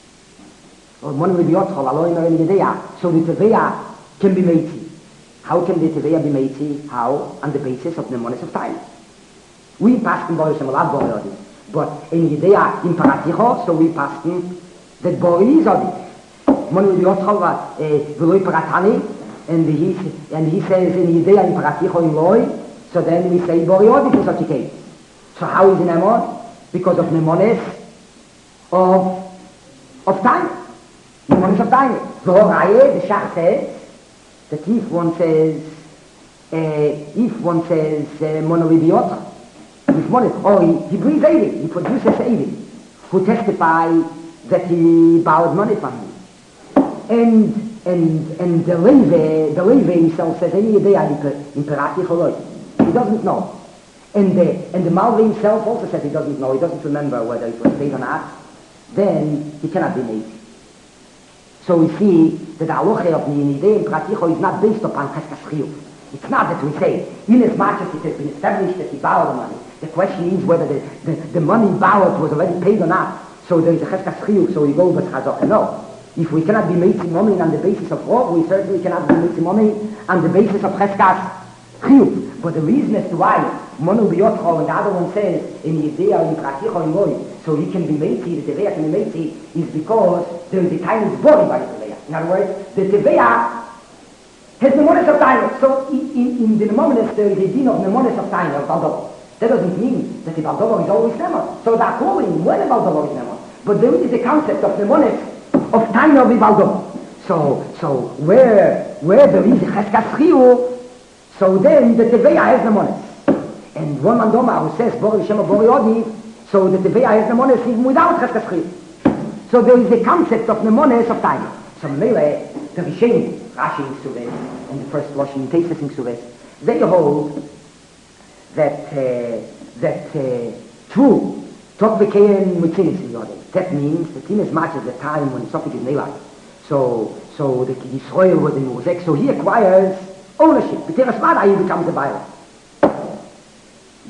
Or Mon V'Biotchol, Aloim Erein Yedeya, so the Teveya can be made. How can the Teveya be made? How? On the basis of the Nemones of time. We passed in Bori V'Shemo, Bori Yosef. But in Yedeya, in Paraticho, so we passed in that Bori is Yosef. Mon V'Biotchol, V'loi Paratani, and he, and he says in Yedeya, in Paraticho, in Loi, so then we say Bori Yosef in such a case. So how is it Nemon? Because of Nemones of, of time. Nemones of time. V'horaye, the Shach says, that if one says, uh, if one says uh, monovidiota, if one is, or he, he brings Eidim, he produces Eidim, who testify that he borrowed money from him. And, and, and the Leve, the Leve himself says, any day in Perati Choloi. He doesn't know. And the, and the Malvi himself also says he doesn't know, he doesn't remember whether it was paid or not. Then he cannot be made. So we see that the halacha of the Nidei and Praticho is not based upon Cheskas Chiyuv. It's not that we say, in as much as it has been established that he borrowed the money, the question is whether the, the, the money borrowed was already paid or not. So there is a Cheskas Chiyuv, so we go with Chazok. No. If we cannot be made Momin on the basis of Rov, we certainly cannot be made Momin on the basis of Cheskas Chiyuv. But the reason as to why Monu B'Yotcho and the other one says, in Yidea or in Praticho in Loi, so he can be made, the Teveya can be made, is because there is a tiny body by the Teveya. In other words, the Teveya has Nemones of time. So in, in, in the Nemones there is a din of Nemones of time, of Baldovo. That doesn't mean that the Baldovo is always Nemon. So they are calling when the Baldovo is Nemon. But there is a concept of Nemones of time of the Baldovo. So, so where, where there is a Cheskas Chiyuv, so then the Teveya has Nemones. And one man Doma who says Bori V'Shemo Bori Yosef, so the Teveya has Nemones even without Cheskas Chiyuv. So there is a concept of Nemones of time. So Mele, the Rishen, Rashi in Suvet, and the first Russian Tesis in Suvet, they hold that uh, that uh, true Tok V'Kein Mitzinis in Yodeh. That means that in as much as the time when Sofik is Nevat, so so the Yisrael was in Mosek, so he acquires ownership. B'teras Vada he becomes a buyer.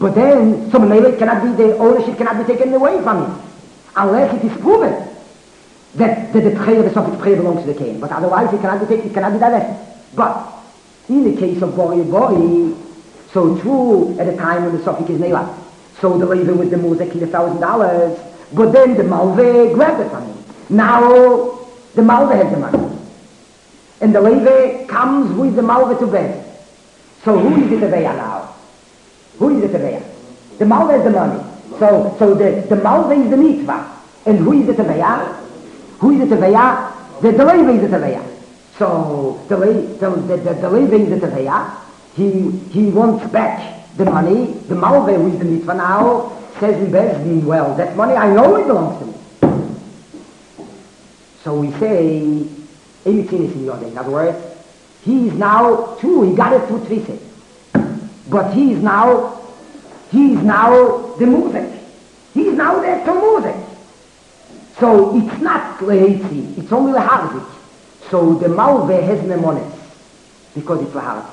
But then, some maybe cannot be, the ownership cannot be taken away from him, unless it is proven that, that the prayer, the suffix prayer belongs to the Kohen. But otherwise, it cannot be taken, it cannot be divested. But in the case of Bori Bori, so true at the time when the suffix is Neilat. So the Levi with the Muzek is a thousand dollars, but then the Malve grabbed it from him. Now the Malve has the money. And the Levi comes with the Malve to bed. So who is the Teveya now? Who is the Teveya? The Malve has the money. So so the, the Malve is the mitzvah. And who is the Teveya? Who is the Teveya? The, the Levi is the Teveya. So the, the, the, the, the Levi is the Teveya. He, he wants back the money. The Malve, who is the mitzvah now, says in Bezdin, well, that money I know it belongs to me. So we say, in other words, he is now true, he got it through Tvise. But he is now, he is now the Muzek. He is now the actual Muzek. So it's not Lehetzi, it's only Leharzik. So the Malve has Nemones, because it's Leharzik.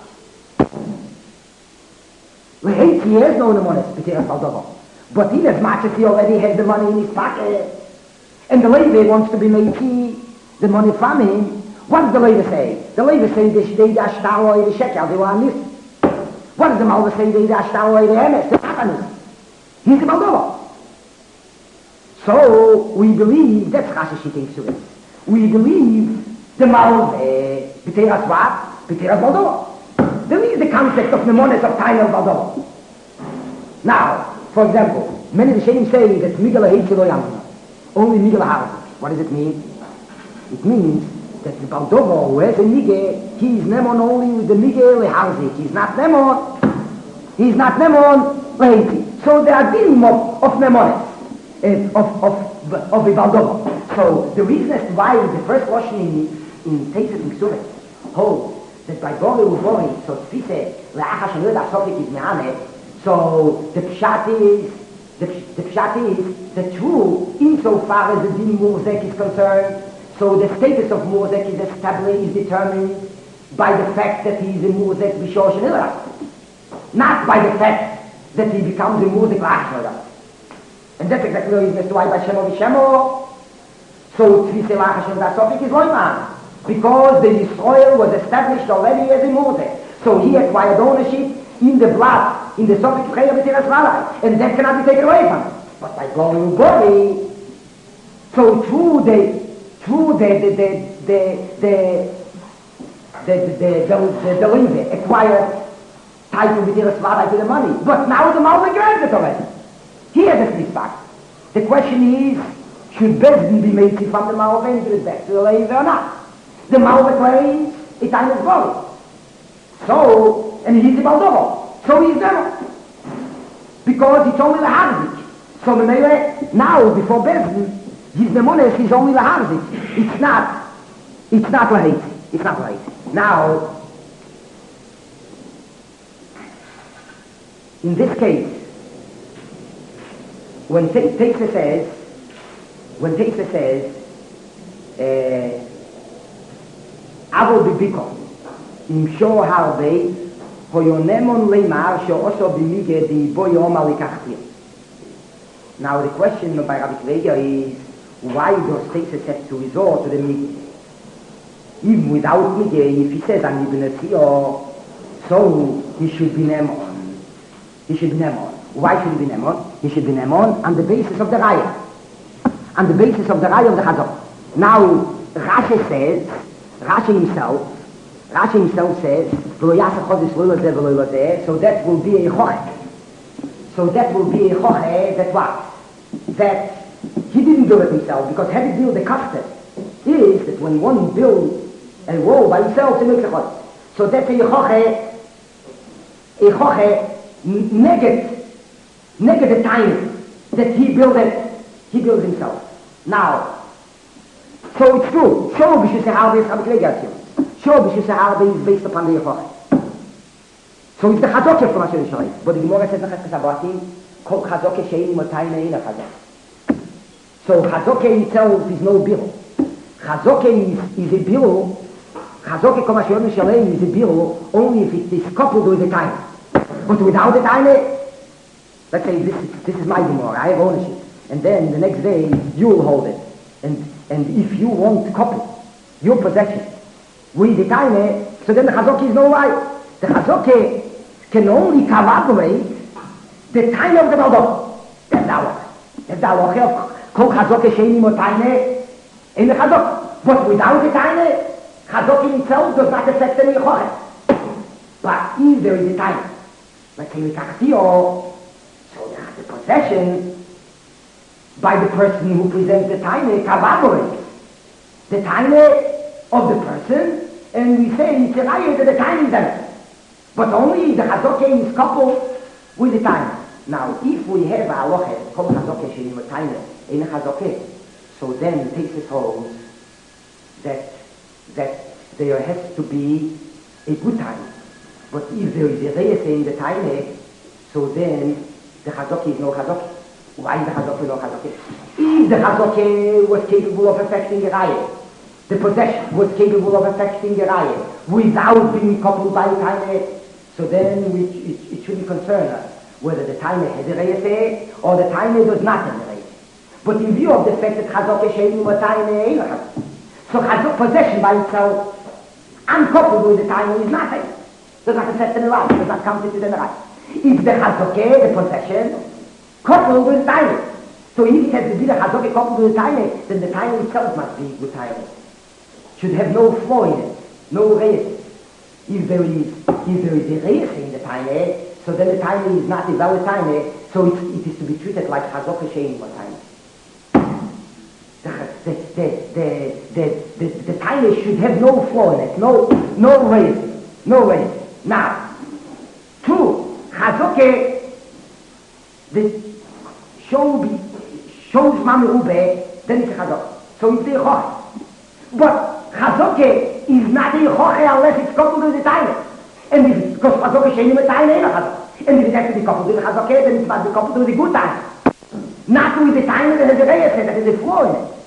Lehetzi has no Nemones, B'teras Baldovo. But in as much as he already has the money in his pocket, and the Levi wants to be making the money from him, what does the Levi say? The Levi say the Shdei da Shtar or the Shekel, they want this. What does the Malva say the da Shtar or the Emes, the Hapanis? He's the Baldovo. So we believe, that's Rashi she thinks to it. We believe the Malva, B'teras what? B'teras Baldovo. There is the concept of Nemones of time of Baldovo. Now, for example, many of the Shenim say that Migala hates Lo Yamna. Only Migala Harzik. What does it mean? It means that the Baldovo, who has a Mige, he is Nemon only with the Mige Leharzik. He's not Nemon. He's not Nemon Leharzik. So there are dinim of, of Nemones, uh, of, of, of the Baldovo. So the reason as to why the first washing in, in Tesis and Ksuvet holds that by Bori Ubori, so Tfise, Le'acha Shanur Da Sofik is Me'amet, so the Pshat is, the, the Pshat is the true insofar as the Din Murzek is concerned. So the status of Murzek is established, is determined by the fact that he is a Murzek B'Shor Shenilach, not by the fact that he becomes a Murzek L'Achshnora. And that's exactly the reason as to why by Shemo V'Shemo, so Tzvise L'Acha Shem D'Asofik is Loiman, because the Yisrael was established already as a Murzek. So he acquired ownership in the blood, in the Sofik Chaya B'Teras Malai, and that cannot be taken away from him. But by Bori Ubori, so through the through the the the the the the the the Levi acquired title B'teras Malai to the money. But now the Malva grants it already. He has a split back. The question is, should Bezdin be made from the Malva and give it back to the Levi or not? The Malva claims it's on his body. So, and he's the Baldovo. So he's there. Because it's only the Harzik. So the now, before Bezdin, his Nemones is only the Harzik. It's not, it's not right. It's not right. Now, in this case, when Teitze says, when Teitze says, Avo Bibiko, Im Shor Harbe, Hoyonemon Leimar, Sho'oso Bimige, Di Boyom Alikachtir. Now the question by Rabbi Kvega is, why does Teitze have to resort to the Mige? Even without Mige, if he says, I'm Ibn Asio, so he should be Nemon. He should be Nemon. Why should he be Nemon? He should be Nemon on the basis of the Raya. On the basis of the Raya of the Chazon. Now, Rashi says, Rashi himself, Rashi himself says, so that will be a choche. So that will be a choche that what? That he didn't do it himself, because had he built the custom is that when one builds a wall by himself, he makes a choche. So that's a choche, a choche negative, negative time that he built it, he built himself. Now, so it's true. Sure, we should say how this is Sure, we should say how is based upon the Yehoch. So it's the Chazokah from Asher Yisrael. But the Gemara says, Nachas Kasabatim, Kol Chazokah Shein Motayna Eina Chazokah. So Chazokah itself is no bill. Chazokah is, is a bill. Chazokah from Asher Yisrael is a bill only if it is coupled with the time. But without the time, Let's say this is, this is my Gemara, I have ownership. And then the next day, you'll hold it. And, and if you want to couple your possession with the Taine, so then the Chazok is no right. The Chazok can only corroborate the Taine of the Baldok. That's the Halacha. That's the Halacha of Kol Chazok Sheini Mo Taine in the Chazok. But without the Taine, Chazok in itself does not affect any Chochet. But if there is a Taine, let's say with Achtio, so the possession by the person who presents the Taine corroborates the Taine of the person, and we say it's a raya that the Taine is there. But only the Chazokeh is coupled with the Taine. Now, if we have a halacha, Kol Chazokeh Sheini Mo Taine in a Chazokeh, so then it takes us holds that that there has to be a good Taine. But if there is a raya in the Taine, so then the Chazokeh is no Chazokeh. Why is the Chazokeh no Chazokeh? If the Chazokeh was capable of affecting a raya, the possession was capable of affecting a raya without being coupled by Taine, so then we, it, it shouldn't concern us whether the Taine has a raya or the Taine does not have a raya. But in view of the fact that Chazokeh Sheini Mo Taine, so Chazok possession by itself, uncoupled with the Taine, is nothing. Does not affect the raya, does not constitute the raya. If the Chazokeh, the possession, coupled with the Taine, so if it has to be the Chazokeh coupled with the Taine, then the Taine itself must be with Taine. Should have no flaw in it, no raya. If there is, if there is a raya in the Taine, so then the Taine is not a valid Taine, so it, it is to be treated like Chazokeh Sheini Mo Taine. The, the, the, the, the, the, the Taine should have no flaw in it, no, no raya, no raya. Now, two, Chazokeh, the show shows Mami Ube, then it's a Chazokeh. So it's the Choch. But Chazokeh is not a Choche unless it's coupled with the Taine. And if it's because Chazokeh Sheini Mo Taine, ain't a Chazokeh. And if it has to be coupled with the Chazokeh, then it must be coupled with the good Taine. Not with the Taine that has a raya, that has a flaw in it.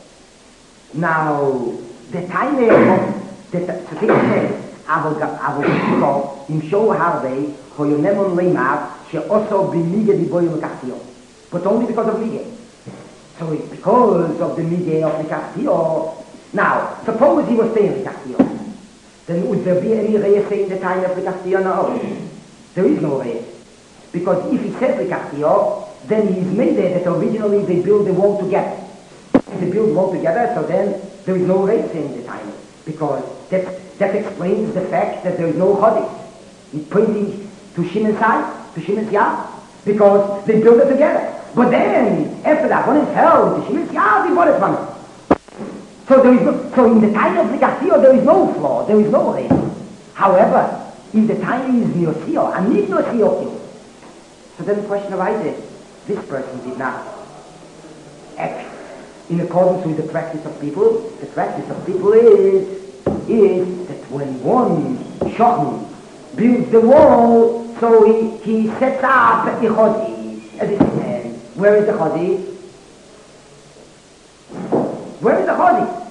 Now, the Taine of the Tzaddik says, אבל כתוב, ימשור הרבה, hoyonemon leimar, she'oso b'mige diboy mekachtiyo. But only because of mige. So it's because of the mige of mekachtiyo. Now, suppose he was saying mekachtiyo. Then would there be any raya saying the time of mekachtiyo? No. There is no raya. Because if he says mekachtiyo, then he's made it that originally they build the wall together. If they build the wall together, so then there is no raya saying the time. Because that, that explains the fact that there is no chodis. It's pointing to Shimon's side, to Shimon's yard, because they build it together. But then, after that, when it's held to Shimon's yard, they bought it from it. So there is no, so in the time of the Castillo, there is no flaw, there is no race. However, if the time is Niosio, and need Niosio, so then the question arises, this person did not act in accordance with the practice of people. The practice of people is, is that when one Shochn builds the wall, so he, he sets up the Chodi at his hand. Where is the Chodi? Where is the Chodi?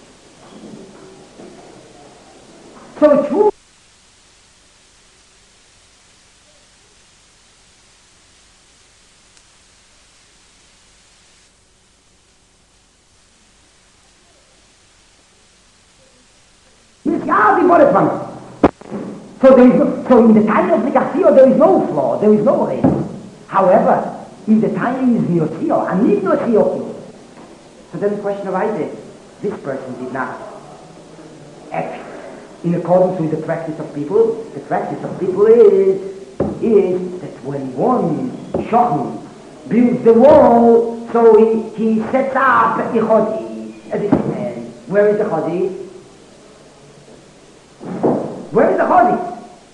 So it's true. So there is no, so in the time of the Castillo there is no flaw, there is no race. However, in the time is Niosio, and need Niosio. So then the question arises, this person did not act in accordance with the practice of people. The practice of people is, is that when one Shochn builds the wall, so he, he sets up the Chodi at his hand. Where is the Chodi? Where is the Chodi?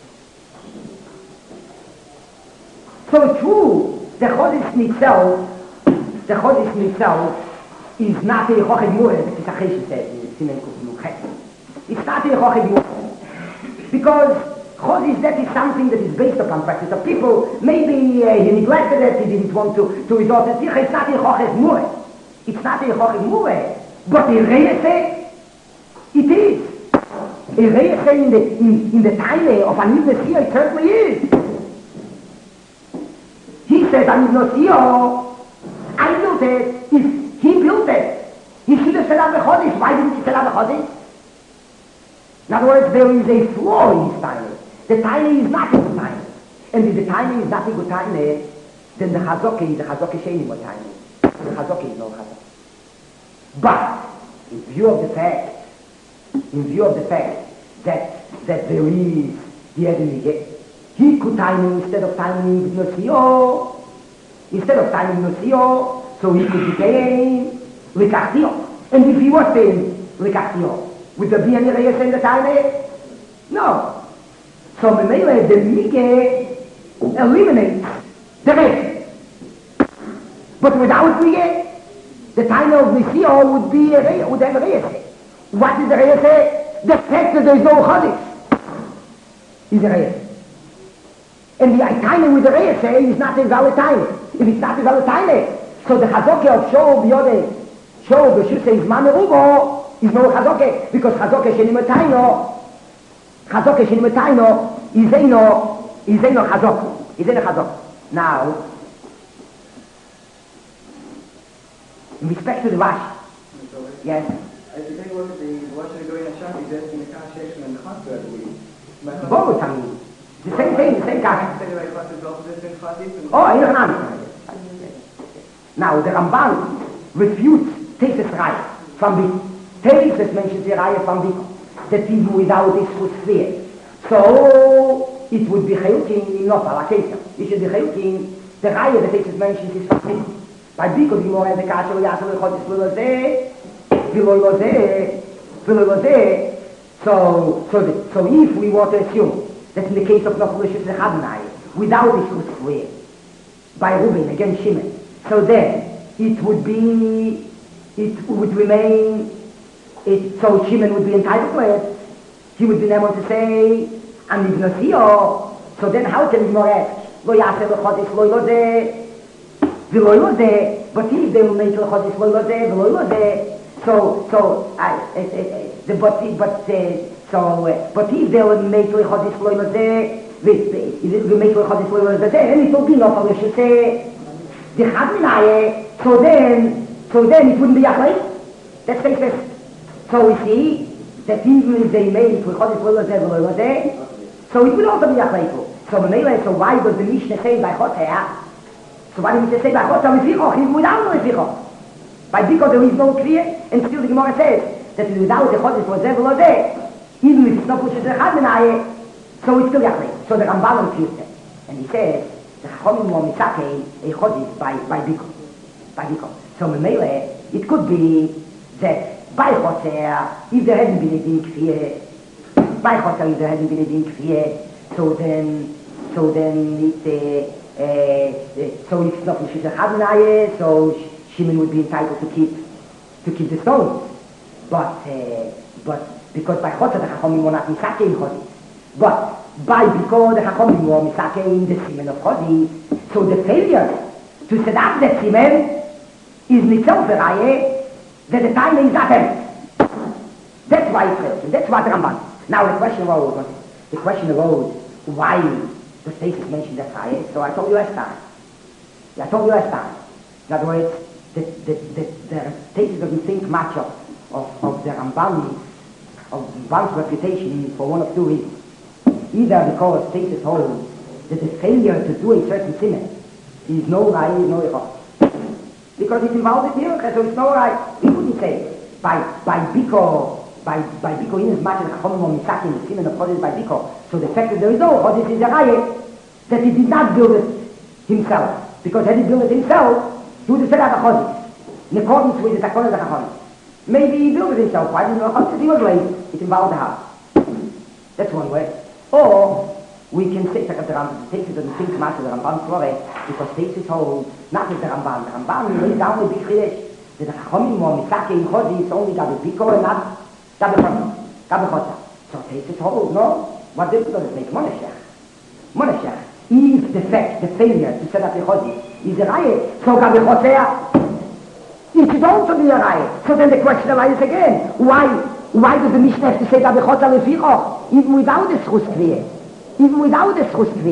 So true, the Chodis itself, the Chodis itself is not a Chochet Mu'ed, as Achesh said in Simen Kuf. It's not a Chochet Mu'ed. Because Chodis, that is something that is based upon practice of people. Maybe uh, he neglected it, he didn't want to, to resort to Tzich. It's not a Chochet Mu'ed. It's not a Chochet Mu'ed. But a Reise, it is. A Reise in the, in, in the time of an Ibn Siyah, it certainly is. He says says, I'm not here. I built it. If he built it, he should have said I'm a Chodesh. Why didn't he say I'm a Chodesh? In other words, there is a flaw in his tiny. The tiny is not a good tiny. And if the tiny is not a good tiny, then the Chazoke is a Chazoke Sheni more tiny. The Chazoke is no Chazoke. But, in view of the fact, in view of the fact that, that there is the enemy, he could time instead of timing Nosio, instead of timing Nosio, so he could be paying Likatio. And if he was paying Likatio, would there be any reyes in the time? No. So Memele, the Mige eliminates the reyes. But without Mige, the time of Nisio would be a reyes, would have a reyes. What is the reyes? The fact that there is no Chodesh is a reyes. And the time with the reyes is not a valid time. If it's not a valid time, so the Chazoke of Show B'Yode, Show B'Shuse is Mamerubo, is no Chazoke, because Chazoke Sheni Metaino, Chazoke Sheni Metaino, is Eino, is Eino Chazok, is Eino Chazok. Now, in respect to the Rashi, yes? If you take a look at the Lashon HaGoyin HaShach, he's asking the Kasha and the Chassid, I believe. Both, I mean, the same thing, the same Kasha. Say that I Chassid also different Chassid? Oh, I don't know. Now, the Ramban refutes Tesis Raya from the Tesis mentions the Raya from the that even without this was clear. So, it would be Chayukin in Nopal, Akesa. It should be Chayukin, the Raya that Tesis mentions is from Biko. By Biko, the more the Kasha, Yasser, Chodis, Lulazeh, Vilolozeh, Vilolozeh. So, so, the, so if we want to assume that in the case of Nopal, without this was clear, by Reuben against Shimon, so then it would be, it would remain, it, so Shimon would be entitled to it. He would be able to say, I'm Ibnosio. So then how can we ask, Lo Yaseh L'Chodesh Lo Yozeh, V'Lo Yozeh, but if they will make L'Chodesh Lo Yozeh, V'Lo Yozeh, so, so, I, uh, uh, the, but, but, uh, so, uh, but if they will make L'Chodesh Lo Yozeh, we make L'Chodesh Lo Yozeh, and it will be enough, I should say, the Chadminaye, so then, so then it wouldn't be Yachlei. That's the So we see that even if they made it with Chodesh Lo Yozeh, so it would also be Yachlei. So Memele, so why does the Mishnah say by Chotea? So why did the Mishnah say by Chotea Lefichoch, even without the Lefichoch? By because there is no clear, and still the Gemara says that without the Chodesh Lo even if it's not pushed to the Chadminaye, so it's still Yachlei. So the Ramban refused it. And he says, the Chachomim were Misake a Chodesh by, by Biko. By Biko. So Memele, it could be that by Chotea, if there hadn't been a Din Kfiyeh, by Chotea, if there hadn't been a Din Kfiyeh, so then, so then it, uh, uh, so if it's not Mishut Chadminaye, so Shimon would be entitled to keep, to keep the stones. But, uh, but because by Chotea, the Chachomim were not Misake in Chodesh. But by because the Chachomim were Misake in the Simen of Chodesh, so the failure to set up that Simen is Nitzel Veraye, that the time is not empty. That's why it's fails. That's why the Ramban. Now the question arose, the question arose, why the Tesis mentioned that Chaye? So I told you last time. I told you last time. In other words, the, the, the, the Tesis doesn't think much of, of, of the Ramban, of Ramban's reputation for one of two reasons. Either because Tesis holds that the failure to do a certain Simen is no lie, is no error. Because it involves the Tirach, so it's no right. We couldn't say by by Biko, by by Biko in as much as Chachomim or Misaki in the Simen of Chodesh by Biko. So the fact that there is no Chodesh is a Raya, that he did not build it himself. Because had he built it himself, he would have set up a Chodesh in accordance with the Takon of the Chachomim. Maybe he built it himself. Why didn't he know Chodesh? He was late. It involved the house. That's one way. Or we can say that the Ramban Tesis doesn't think much of the Ramban story because Tesis holds not as the Ramban. The Ramban lays down a big Chidesh that the Chachomim or Misake in Chodesh only got a Biko and not got a Chodesh. Got a Chodesh. So Tesis holds, no? What difference does it make? Monashech. Monashech. If the fact, the failure to set up a Chodesh is a Raya, so got a Chodesh. It should also be a Raya. So then the question arises again. Why? Why does the Mishnah have to say got a Chodesh Lefichoch even without the Schus Kviyeh? Even without the Schus Kviyeh.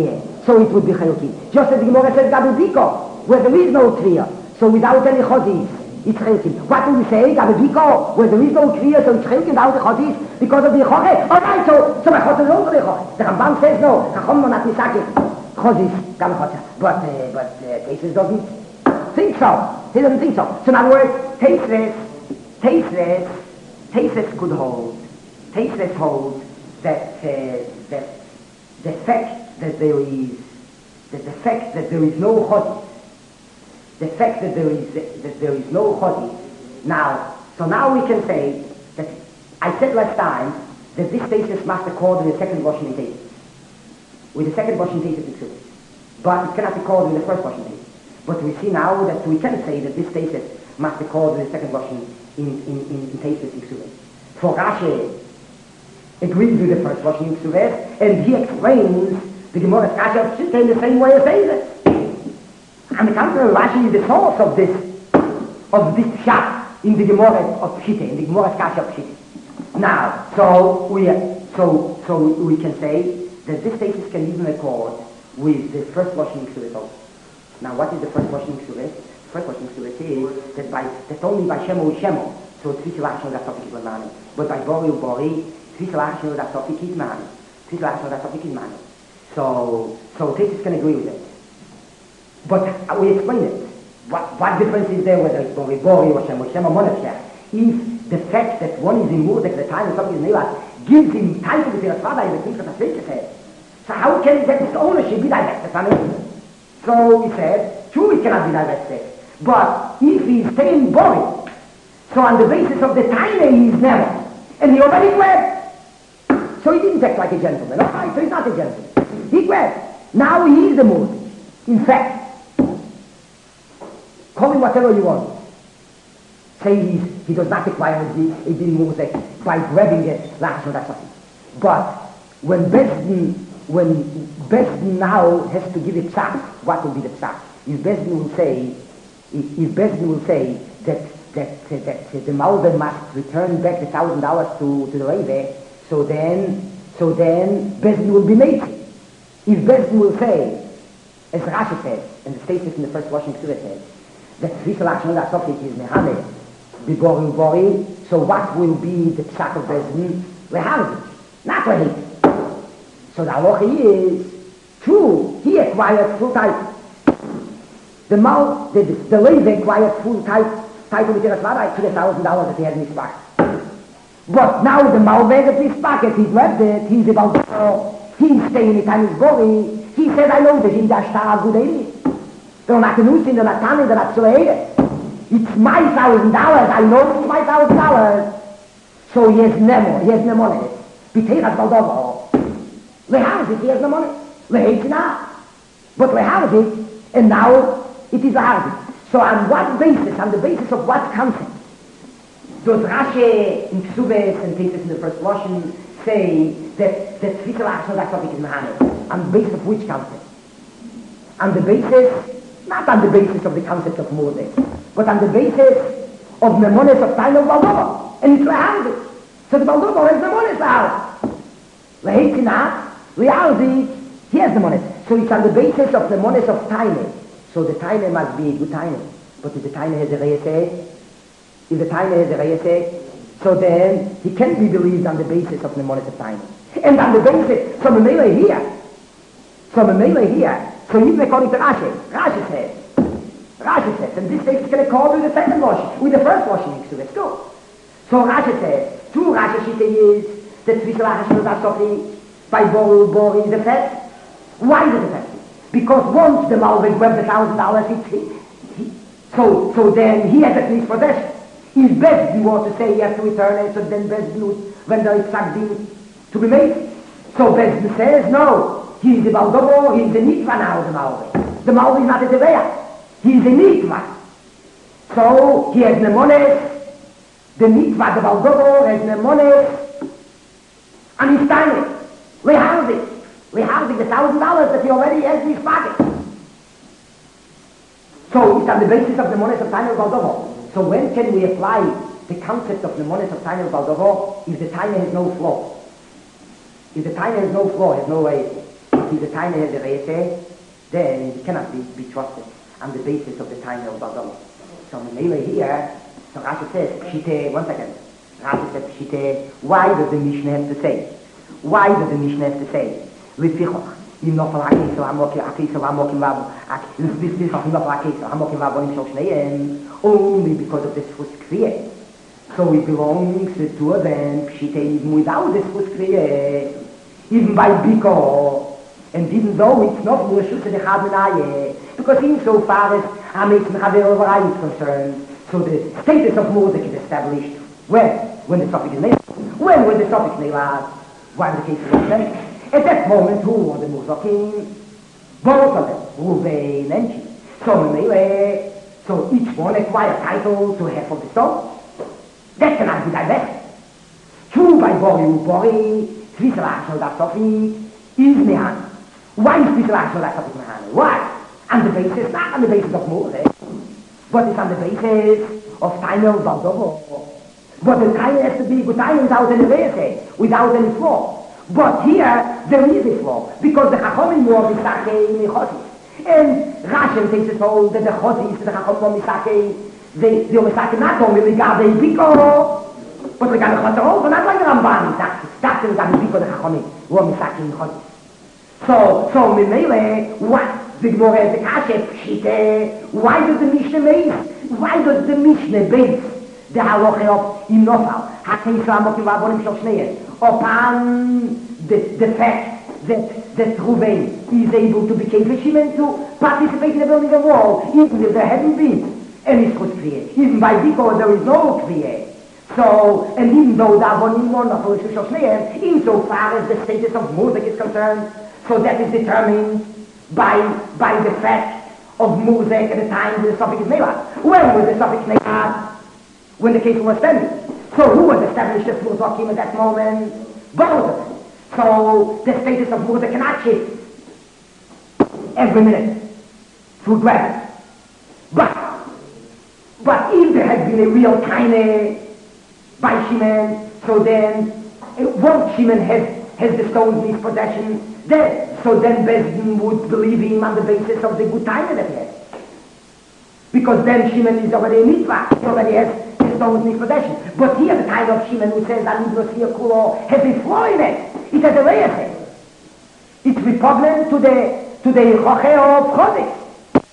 so it would be Chayokim. Just as the Gemara says Gabubiko, where there is no Kriya, so without any Chodis, it's Chayokim. What do we say? Gabubiko, where there is no Kriya, so it's Chayokim without the Chodis, because of the Choche. Alright, so, so my Choche is also the Choche. The Rambam says no, Chachom not Misaki, Chodis, Gam Choche. But, uh, but, uh, Tesis doesn't think so. He doesn't think so. So in other words, Tesis, Tesis, Tesis could hold, Tesis holds that, uh, that the fact that there is, that the fact that there is no Chodis, the fact that there is, that there is no Chodis, now, so now we can say that, I said last time, that this Tesis must accord with the second washing Tesis. With the second washing Tesis in Ksubis. But it cannot accord with the first washing Tesis. But we see now that we can say that this Tesis must accord with the second washing in, in, in, in Tesis in Ksubis. For Rashi agrees with the first washing in Ksubis, and he explains the Gemara's Rashi of Pshita in the same way as Tesis. On the contrary, Rashi is the source of this, of this Pshat in the Gemara of Pshita, in the Gemara's Rashi of Pshita. Now, so we, so, so we can say that this Tesis can even accord with the first washing in Ksubis also. Now, what is the first washing in Ksubis? The first washing in Ksubis is that by, that only by Shemo Shemo, so it's Tfisilach Shemo Dasofik is Mani. But by Bori Bori, Tfisilach Shemo Dasofik is Mani. Tfisilach Shemo Dasofik is Mani. So, so Tesis can agree with it. But uh, we explain it. What, what difference is there whether it's Bori Bori or Shemo Shemo Monefshech? If the fact that one is in Murdek, the time of something is Nelas, gives him title with the father in the things that the Sveitzer said. So how can that this ownership be divested from him? So we said, true, it cannot be divested. But if he's staying Bori, so on the basis of the tiny he's never, and he already wed, so he didn't act like a gentleman. All right, so he's not a gentleman. He wed. Now he is the Murdek. In fact, call him whatever you want. Say he's, he does not acquire a din Murdek by grabbing it, but when Besdin, when Besdin now has to give a psak, what will be the psak? If Besdin will say, if, if Besdin will say that that that, that the Malveh must return back the thousand dollars to to the Rebbe, so then so then Besdin will be made. If Besdin will say, as Rashi says, and the statement in the first washing Ksubis says, that Tfisilach Shemo Dasofik is Mehamed, Bibori Bori, so what will be the psak of Besdin? Lehavik, not Lehit. So the halacha is, true, he acquired full title. The Mal, the, the Levi acquired full title, title with the Rasvada to the thousand dollars that he had in his pocket. But now the Malveh at his pocket, he's left it, he's about to, he's staying in his body. He said, I know that in the Ashtar good idea. They're not the news in the Natani, they're not so it's my thousand dollars, I know it's my thousand dollars. So he has Nemo, he has Nemone. B'teiras Baldovo. Lehavik, he has no money. Lehavik now. But Lehavik, and now it is Lehavik. So on what basis, on the basis of what concept, does Rashi in Ksubis and Tesis in the first washing say that that Tfisilach Shemo Dasofik is Mehamed? On the basis of which concept? On the basis, not on the basis of the concept of Murdek, but on the basis of Memones of time of Baldovo. And it's Lehavik. So the Baldovo has Memones Lehavik. Lehavik now, reality, he has the money. So it's on the basis of the money of Taine. So the Taine must be a good Taine. But if the Taine has a Reyese, if the Taine has a Reyese, so then he can't be believed on the basis of the money of Taine. And on the basis, so Memele here, so Memele here, so even according to Rashi, Rashi says, Rashi says, and this takes going to call with the second washing, with the first washing, so let's go. So Rashi says, two Rashi Shita is that Tfisilach Shemo Dasofik by Bori Bori is effective. Why is it effective? Because once the Malveh grabbed the thousand dollars, he, he, so so then he has at least possession. If Besdin wants to say he has to return it, so then Besdin would, when there is something to be made. So Besdin says, no, he is the Baldovo, he is the Nitva now, the Malveh. The Malveh is not a Teveya, he is a Nitva. So he has Nemones, the Nitva, the Baldovo has Nemones, and he's tiny. Lehavik. Lehavik, the thousand dollars that he already has in his pocket. So it's on the basis of the mones of Tainel Baldovo. So when can we apply the concept of the mones of Tainel Baldovo if the Tainel has no flow? If the Tainel has no flow, has no way. if the tiny has a reise, then it cannot be, be trusted on the basis of the tiny of Baldom. So Mele here, so Rashi says, Pshite, one second. Rashi says, Pshite, why does the Mishnah have to say? Why does the Mishnah have to say? Lefichoch, im nofal hakesel hamokim, hakesel hamokim vav, lefichoch im nofal hakesel hamokim vavonim shel shneihem, only because of this first kriya. So it belongs to them, Pshite, even without this first kriya, even by Biko, and even though it's not more shut to the Chadmenaye, because insofar as Amit Mechaber is concerned, so the status of Mordek is established. When? When the topic is nailed. When? When the topic is nailed. Why the case is nailed? At that moment, who are the Murzokim? Both of them, Ruvain and Shimon. So Mele, so each one acquire title to half of the stone. That cannot be divested. True by Bori Ubori, Tvisela Ashol Dasofi, is Mehan. Why is Tvisela Ashol Dasofi Mehan? Why? On the basis, not on the basis of Moses, but it's on the basis of Tainel Valdovo. But the Tainel has to be good Tainel without any reise, without any flaw. But here, there is a flaw, because the Chachomim were Misake in the Chosis. And Rashi takes it all that the Chosis, the Chachomim were Misake, they, they were Misake not only regarding Biko, but regarding Chosis also, not like the Ramban, that's regarding Biko, the Chachomim were Misake in the Chosis. So, so Mimele, what? The Gemara has a kasha, Pshite, why does the Mishnah base? Why does the Mishnah base the halacha of im nofal, hakesel hamokim vavonim shel shneihem, upon the, the fact that, that Ruvain is able to be Shimon to participate in the building of wall, even if there hadn't been any schus kriya. Even by Biko there is no kriya. So, and even though the avonim are nofal shel shneihem, insofar as the status of Mordek is concerned, so that is determined by by the fact of Mosek at the time when the suffix is Neilad. When was the suffix Neilad? When the case was pending. So who was established as Murzokim at that moment? Both of them. So the status of Mosek cannot shift every minute through gravity. But, but if there had been a real kind by Shimon, so then once Shimon has, has the stones in his possession, then, so then Bezdin would believe him on the basis of the good time that he has. Because then Shimon is already a mitzvah, he already has his stones in his possession. But here the time of Shimon who says that Nidrosia Kulo has a flaw in it. It has a reise. It's repugnant to the to the Yechoche of Chodesh.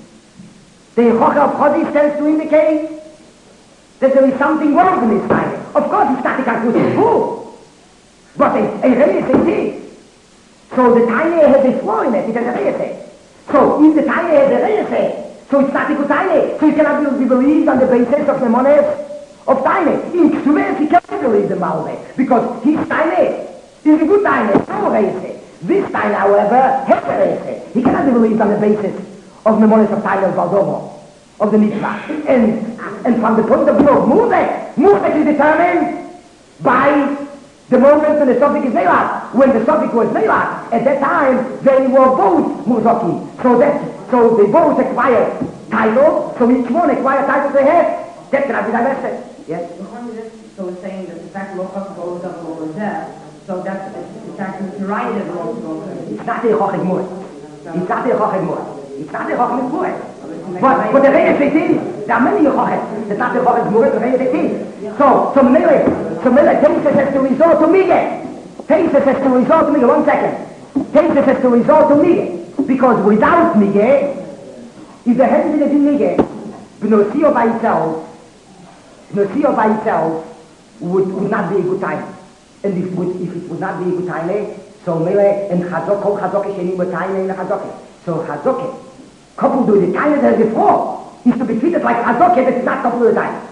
The Yechoche of Chodesh tends to indicate that there is something wrong in this time. Of course it's not a conclusive proof, but a, a reise it is. So the Taineh has a flaw in it, it has a reise. So if the Taineh has a reise, so it's not a good Taineh, so it cannot be believed on the basis of the mones of Taineh. In Ktubes he cannot believe the Malveh, because his Taineh is a good Taineh, no reise. This Taineh, however, has a reise. He cannot be believed on the basis of the mones of Taineh of Valdovo, of the Mitzvah. And, and from the point of view of Mosek, Mosek is determined by the moment when the suffix is Neilad. When the suffix was Neilad, at that time they were both Murzokim. So that so they both acquired titles, so each one acquired titles they had. That cannot be divested. Yes? So we're saying that the fact that Lochas goes up over there, so that's the fact that the right of Lochas goes up. It's not a Chocheg Mur. It's not a Chocheg Mur. It's not a Chocheg Mur. But, but the Reis it is. There are many Chocheg. It's not a Chocheg Mur, the Reis it is. So, so Mele, so Mele, Tesis has to resort to Mige. Tesis has to resort to Mige. One second. Tesis has to resort to Mige. Because without Mige, if there hadn't been a Mige, B'nosio by itself, B'nosio by itself would, would not be a good time. And if, would, if it would not be a good time, so Mele and Chazok, Kol Chazok Sheni were time in the Chazok. So Chazok, coupled with the time that has before, is to be treated like Chazok that is not coupled with the time.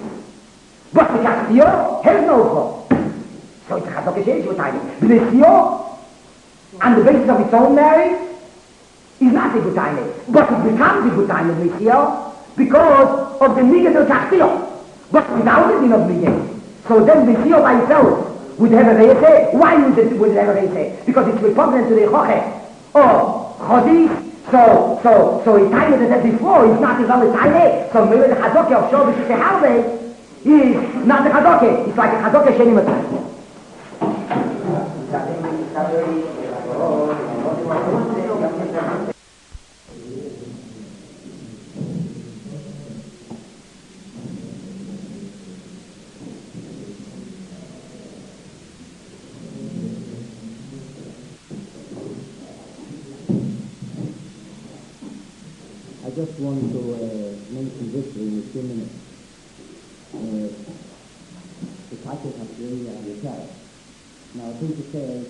But the Chazio has no flaw. So it's a Chazok Sheni with time. B'nosio, on the basis of its own merit, is not a good time. But it becomes a good time in B'nosio because of the Mige del Chazio. But without the din of Mige. So then B'nosio by itself would have a reise. Why would it, would it have a reise? Because it's repugnant to the Choche or Chodis. So, so, so a time that has before is not as well as time. So maybe the Chazoke of Shor B'Shishei Harvey is not the Chazoke. It's like a Chazoke Sheni Matzah. I just want to uh, mention this in a few minutes. Uh, the Catholic has really and the church. Now, Peter says,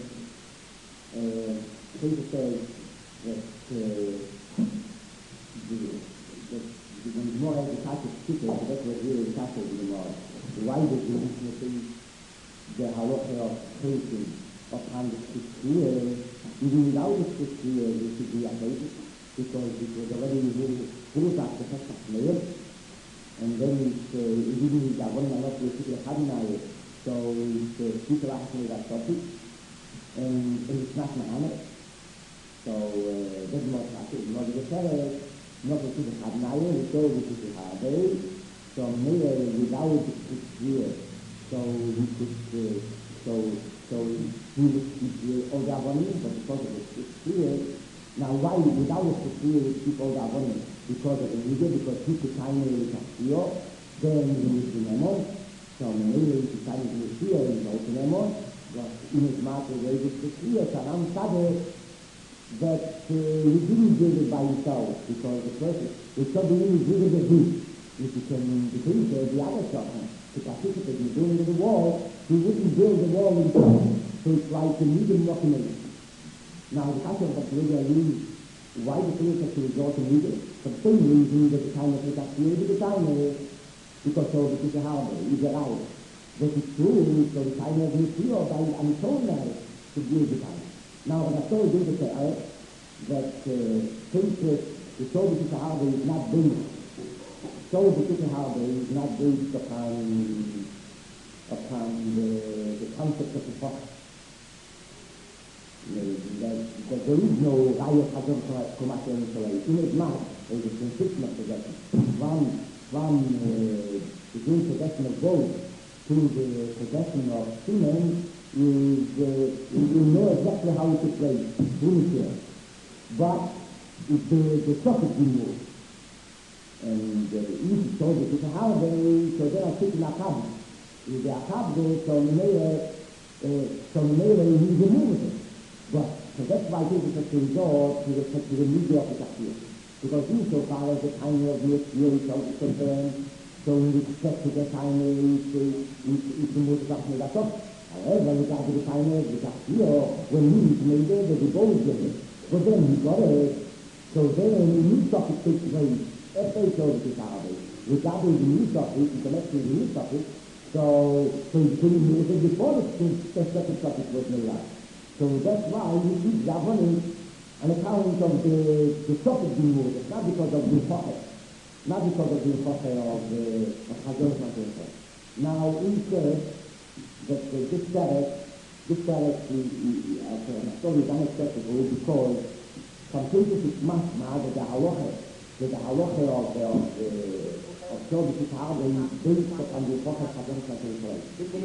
uh, Peter says that uh, the, that the more the Catholic speaker, the better it really the Catholic, the more the wider the intimacy, the halacha of preaching upon the scripture, even without the scripture, it should be a basis. Because it was already really good after the first layer, and then it's uh, even the one and not the people had so it's uh, people actually that topic, and, and it's not my honor. So uh, that's not actually not the fair, not the people had now, we show the people had day, so maybe without it here, so we could, uh, so so he would keep all that money, but because of the here. Now, why without a secure people that want because of the media, because people time is a fear, then you need to know. So, maybe it's time to fear and go to know. But in his mouth, the way to fear, so I'm sorry that uh, he didn't do it by himself, because the person, the somebody who did it good, if you can decrease the other stuff, to participate in doing the wall, he wouldn't build the wall himself. So it's like the medium document. Now, the Catholic of Bolivia use why the police have to resort to legal, for the same reason that the time of the created the time is because so it is a harbor, is a right. That is true, so the time of the fear by I'm told that to be the time. Now, when I told you to say uh, that uh, since uh, the Soviet harbor is not based, Soviet harbor is not based upon upon the, the concept of the fox. That, that there is no riot against commercial installation. In his mouth, there is a transition of possession. From, from uh, the green possession of gold to the possession of semen is, uh, you know exactly how it took place, here. But if the, the stock is being moved, and uh, if so that it's a holiday, so then I take in a cab. If the cab goes, so the mayor, so the mayor is removed it. But so that's why Jesus has to resort to the, to the media of the Catholic. Because he so far as the time of the year is concerned, so in respect to the time is the most Catholic that's up. However, regard to the time of the Catholic, when he is made there, the gold in it. But then he got it. So then a new topic takes place. If they show the Catholic, regarding the new topic, the connection to the new topic, so so he couldn't use it before the second topic was made up. So that's why we keep governing on account of the, the topic being moved. It's not because of the pocket, not because of the pocket of the Hagel. Now, he said that uh, this direct, this direct uh, story is unacceptable because completely it's much more that the halacha, that the halacha of the, of the, of Soviet Harbor is based upon the pocket of Hagel.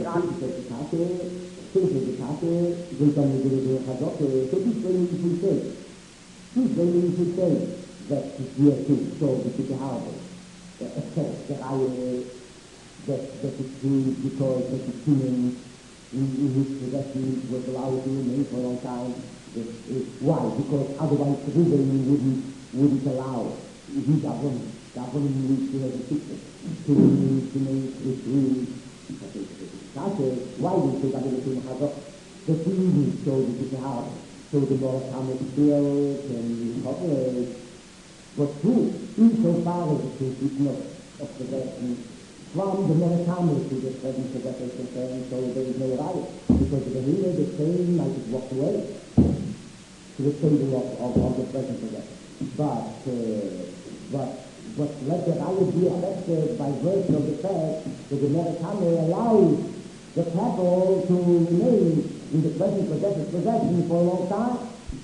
Since the Catholic, they can do the Hazok, so this very meaningful thing. This very meaningful thing that we are to show the City Harbor. The effect that I, that, that it's true because that it's human in his possession was allowed to remain for a long time. Why? Because otherwise the river wouldn't, wouldn't allow his government. Government needs to have a secret to make it really. Why do you think I didn't have a the feeling so that you have so the more common skills and incorporate? But true, insofar as the tradition of, of possession from the Americans to the present possession concerned, so there is no right, because the Bahina, the same might have walked away to the table of, of, of the present possession. But, uh, but But let the riot be affected by virtue of the fact that the Americano allows the cattle to remain in the present possessor's possession for a long time.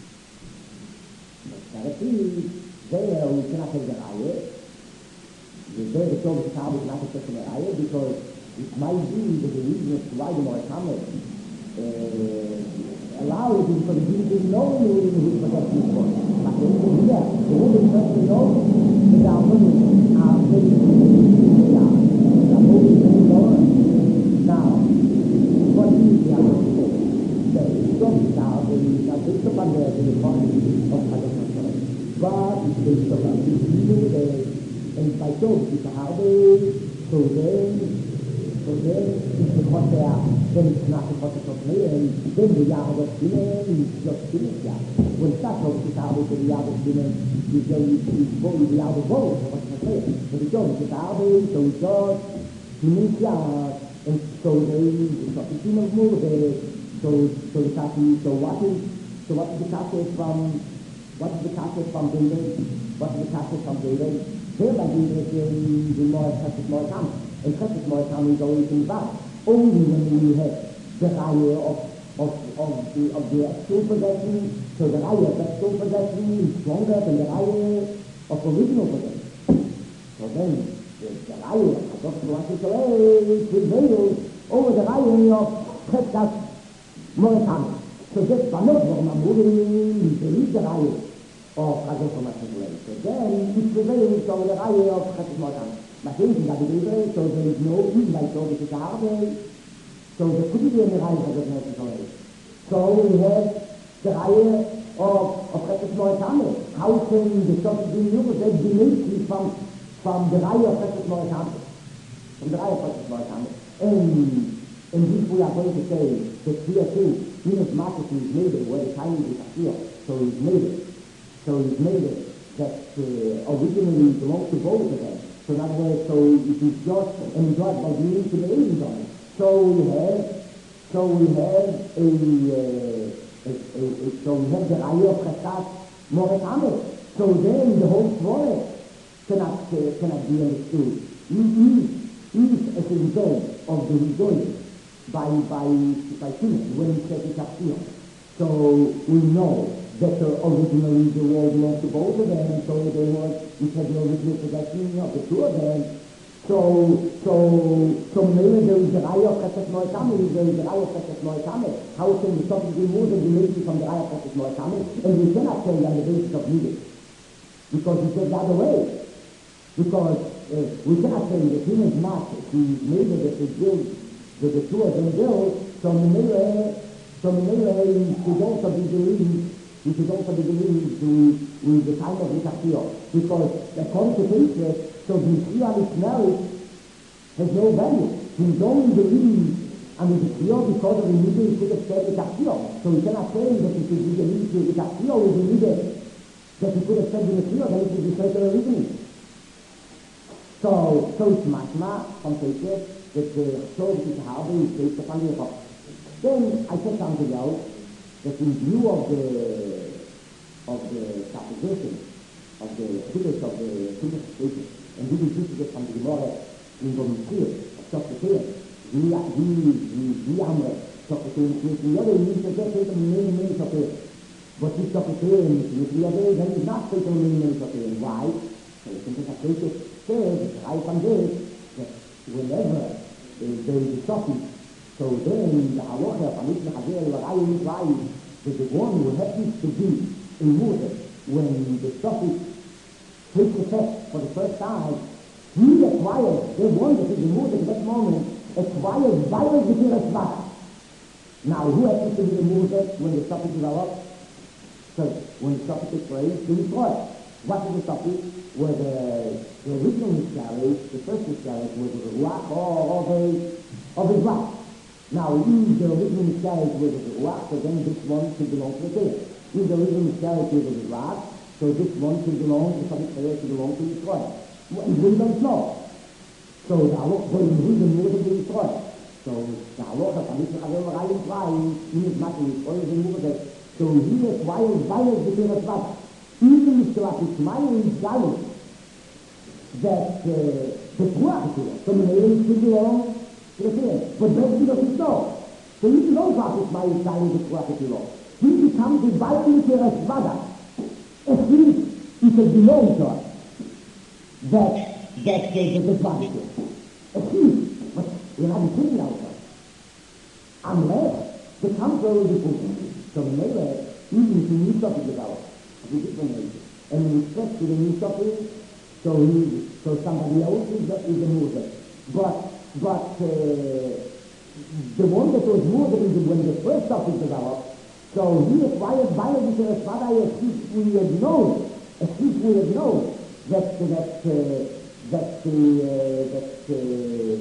But that is, there we cannot take the riot. There the Soviet Power is not accepting the riot because it might be that the reason as to why the Americano uh, allow reality, because he didn't know who possession was. But then here, the only person who knows is our women, our faith, our holy Lord. Now, what is the other thing? The story now is based upon the economy of Kazakhstan. God is based upon the people there, and by so it's how they, so then, so then, it's because they are, then it's not because it's of me, and then the Yahweh of Sinan is just finished, yeah. When that's how it's how the Yahweh of Sinan is going to be fully the Yahweh of God, so what's going to say? But it's going to Yahweh, so it's God, Sinan, yeah, and so they, it's not the Sinan of Moses, so, so the Kaki, so what is, so what is the Kaki from, what is the Kaki from David? What is the Kaki from David? Here by David is the more precious more time. And precious more time is always in back. Only when you have the idea of, of, of, the, of the actual possession, so the idea of actual possession is stronger than the idea of original possession. So then, the idea of what to say prevails over the idea of precious more time. So just by not what I'm moving, the idea of precious more time. So then, it prevails over the idea of precious more time. But then, so there is no even by so this is our way. So the couldn't be in the Reihe of the Nation already. So we have the Reihe of, of Precious Moritane. How can the Stoffel be used? They believe from, from the Reihe of Precious Moritane. From the Reihe of Precious Moritane. And, and if we are going to say that here too, Venus Marcus is made it, where the Chinese is here. So he's made it. So he's made it that uh, originally belongs to both of them. So in other words, so it is just enjoyed by being to the aliens on it. So we have, so we have a, uh, a, a, a so we have the Reihe of Chesed Moritane. So then the whole story cannot, uh, cannot be understood. It is as a result of the result by, by, by sinners when it says it's. So we know that uh, originally the world belonged to both of them, and so they were, we said the original possession of the two of them. So, so, so maybe there is the Reihe of Chesed Moritane, there is the Reihe of Chesed Moritane. How can the Stoffel be moved and related from the Reihe of Chesed Moritane? And we cannot say on the basis of neither. Because we said the other way. Because uh, we cannot say that humans not, the neighbor that they build, that the two of them build, so maybe, so maybe we should also be believed, we should also be believed with the time of Mikachio. Because according to Pinterest, so the Israelite marriage has no value. We don't believe, I mean, the Trio, because of the Nideh, he could have said it's a Trio. So we cannot say that it is the Nideh, it's a Trio with the Nideh, that he could have said in the Trio, that it is the circular reasoning. So, so it's mashma from Pesach, that the story that is Harbe is based upon the Europe. Then I said something else, that in view of the, of the supposition, of the figures of the figures of Pesach, and we will teach it from the Gemara in the Mitzvah of Sophisticated. We, we, we, we are Sophisticated. The other is to get it in many, many Sophisticated. But this Sophisticated, if the other, then it's not taken in many, many Sophisticated. Why? So the Sophisticated says, right from this, that whenever uh, there is a Sophisticated, so then the Halacha, Pamit Mechazer, L'Rayim Mitzvah, that the one who happens to be in Moses, when the Sophisticated takes effect for the first time, he acquires, the one that is removed at that moment, acquires violence within a spot. Now, who happens to be removed when the topic develops? So, when the topic takes place, to destroy. What is the topic? Where the, the original miscarriage, the first miscarriage, was the ruach or of a, of a ruach. Now, if the original miscarriage was the ruach, so then this one should belong to the tail. If the original miscarriage was the ruach, so this one should belong to something else, should belong to Israel. We don't know. So the Halacha, when we read the Moses of Israel, so the Halacha, Pamit Mechazer, L'Rayim Mitzvah, in his matter, Israel is in Moses, so he acquires violence between us back. Even if the Ishmael is violent, that uh, the Ruach is here, so the name should belong to the tail. But that's because it's so. So you don't have Ishmael is violent, the Ruach is here. He becomes the violent to us back. At least it has belonged to us that that the the body. At least, but we're not including ourselves. Unless the contrary is proven. So maybe even if the new topic develops, it's a different way. And in respect to the new topic, so he, so somebody else is the, is the mover. But, but uh, the one that was mover is when the first topic developed. So he acquired by the father as if we had known, as if we had known that that uh, that uh, that uh,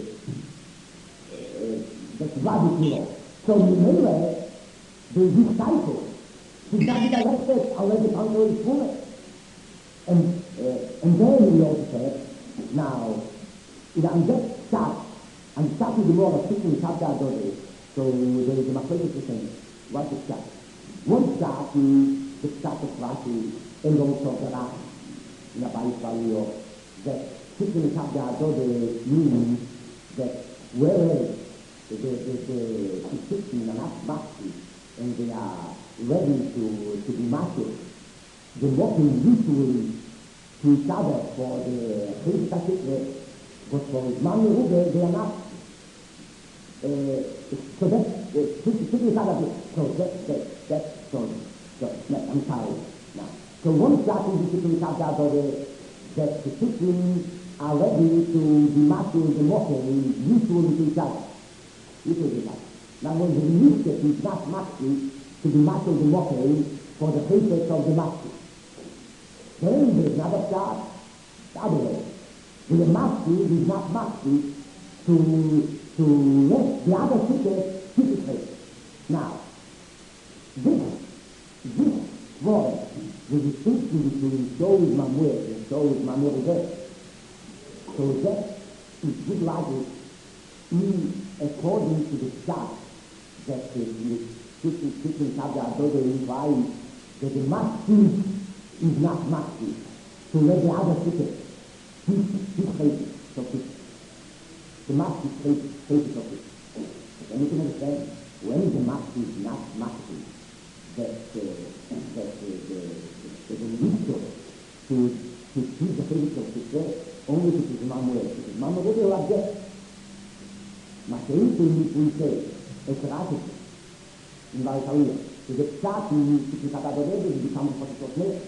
uh, that rabbit, you know. So remember, the disciple, he got it arrested already under his fullness. And, uh, and then he also said, now, in I'm just start, I'm starting the more of speaking with Sabda Adore, so there is a machloket to say, what is that? One start is the start of Rashi, and also the Rashi, in a Baisvalio, that speaking with Sabda Adore means that whereas the, the, the, the sixteen are not mastered, and they are ready to, to be mastered, the walking usually to each other for the Christ, but for Manu, they, they are not. Uh, so that's uh, so that that that's so so I'm sorry now. So one starting discipline the that the Christians are ready to be mastered the mockery usually to each other. Usually that. Now when the mystic is not mastered to be mastered the mockery for the precept of the master. Then there is another start, the other way. The master is not mastered to to let the other teacher participate. Now, this this word, the distinction between shows Mamuel and shows Mamuel, so that is good logic in according to the start that the teaching Sabda Adore implies that the master is not master to let the other teacher participate. So the master is faces of it. And you can understand when the master is not master, that uh, that uh, the the the to to choose the faces of the only to the Mamuel. Because Mamuel will object. Ma se in cui cui sei è tragico in Valsalia, se the start in the Catadore becomes possible.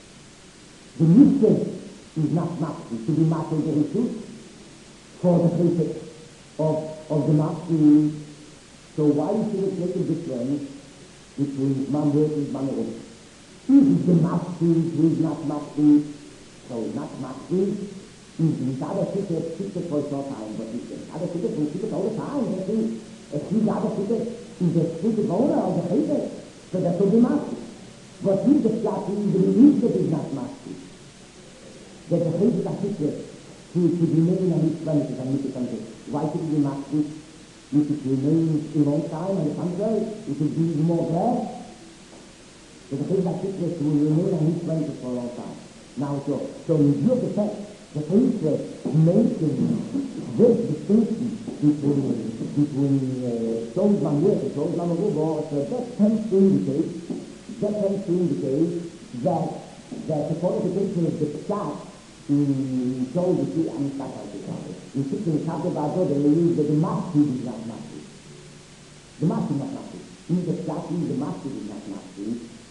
The mistake is not master to be master the truth for the precept of of the mastery. So why should it make a difference between Mamuel and Mamuel? If the mastery is not mastery, so not mastery, is the other teacher teacher for a short time, but the other teacher will teach it all the time. That is, if the other teacher is the teacher owner of the precept, so that will be mastery. But if the start is the belief that is not mastery, that the precept teacher to to remain on his premises and make something. Why should he be mastery? You should remain a long time, on the contrary, you should be more glad. So the precept teacher to remain on his premises for a long time. Now, so, so in view of the fact, the precept mentions this distinction between between Shows Mamuel and Shows Mamuel, so that tends to indicate that tends to indicate that that the qualification of the start in Shows the key and start out the topic. In sixteen chapter about they use that the master is not master. The master is not master. In the start, the master is not master.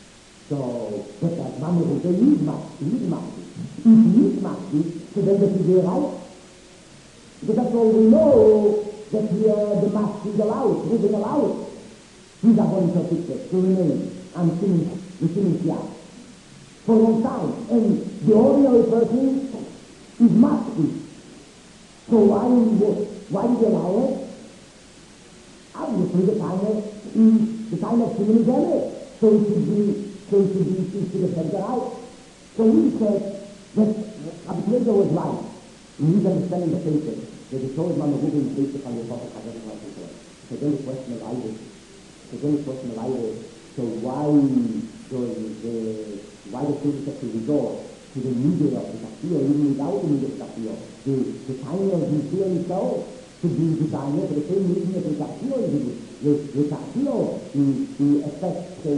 So, but that Mamuel they use master, he is master. If he is master, so then that is right. Because that's all we know, that here the master is allowed, moving allowed. These are one of the pictures to remain and finish the finish here for a long time. And the ordinary person is master. So why why did they allow it? Obviously the time is the time of human is so it should be so it should be it should have been out. So we said that Abdullah was right. And he's understanding the faces. That the Torah man who is based upon the Prophet Hazrat Muhammad. So then the question of Iris. So then the question of Iris. So why does the why the students have to resort to the media of the Tafsir, even without the media of the Tafsir? The the time of the Tafsir itself to be designed for the same reason that the Tafsir is. The the Tafsir the affects the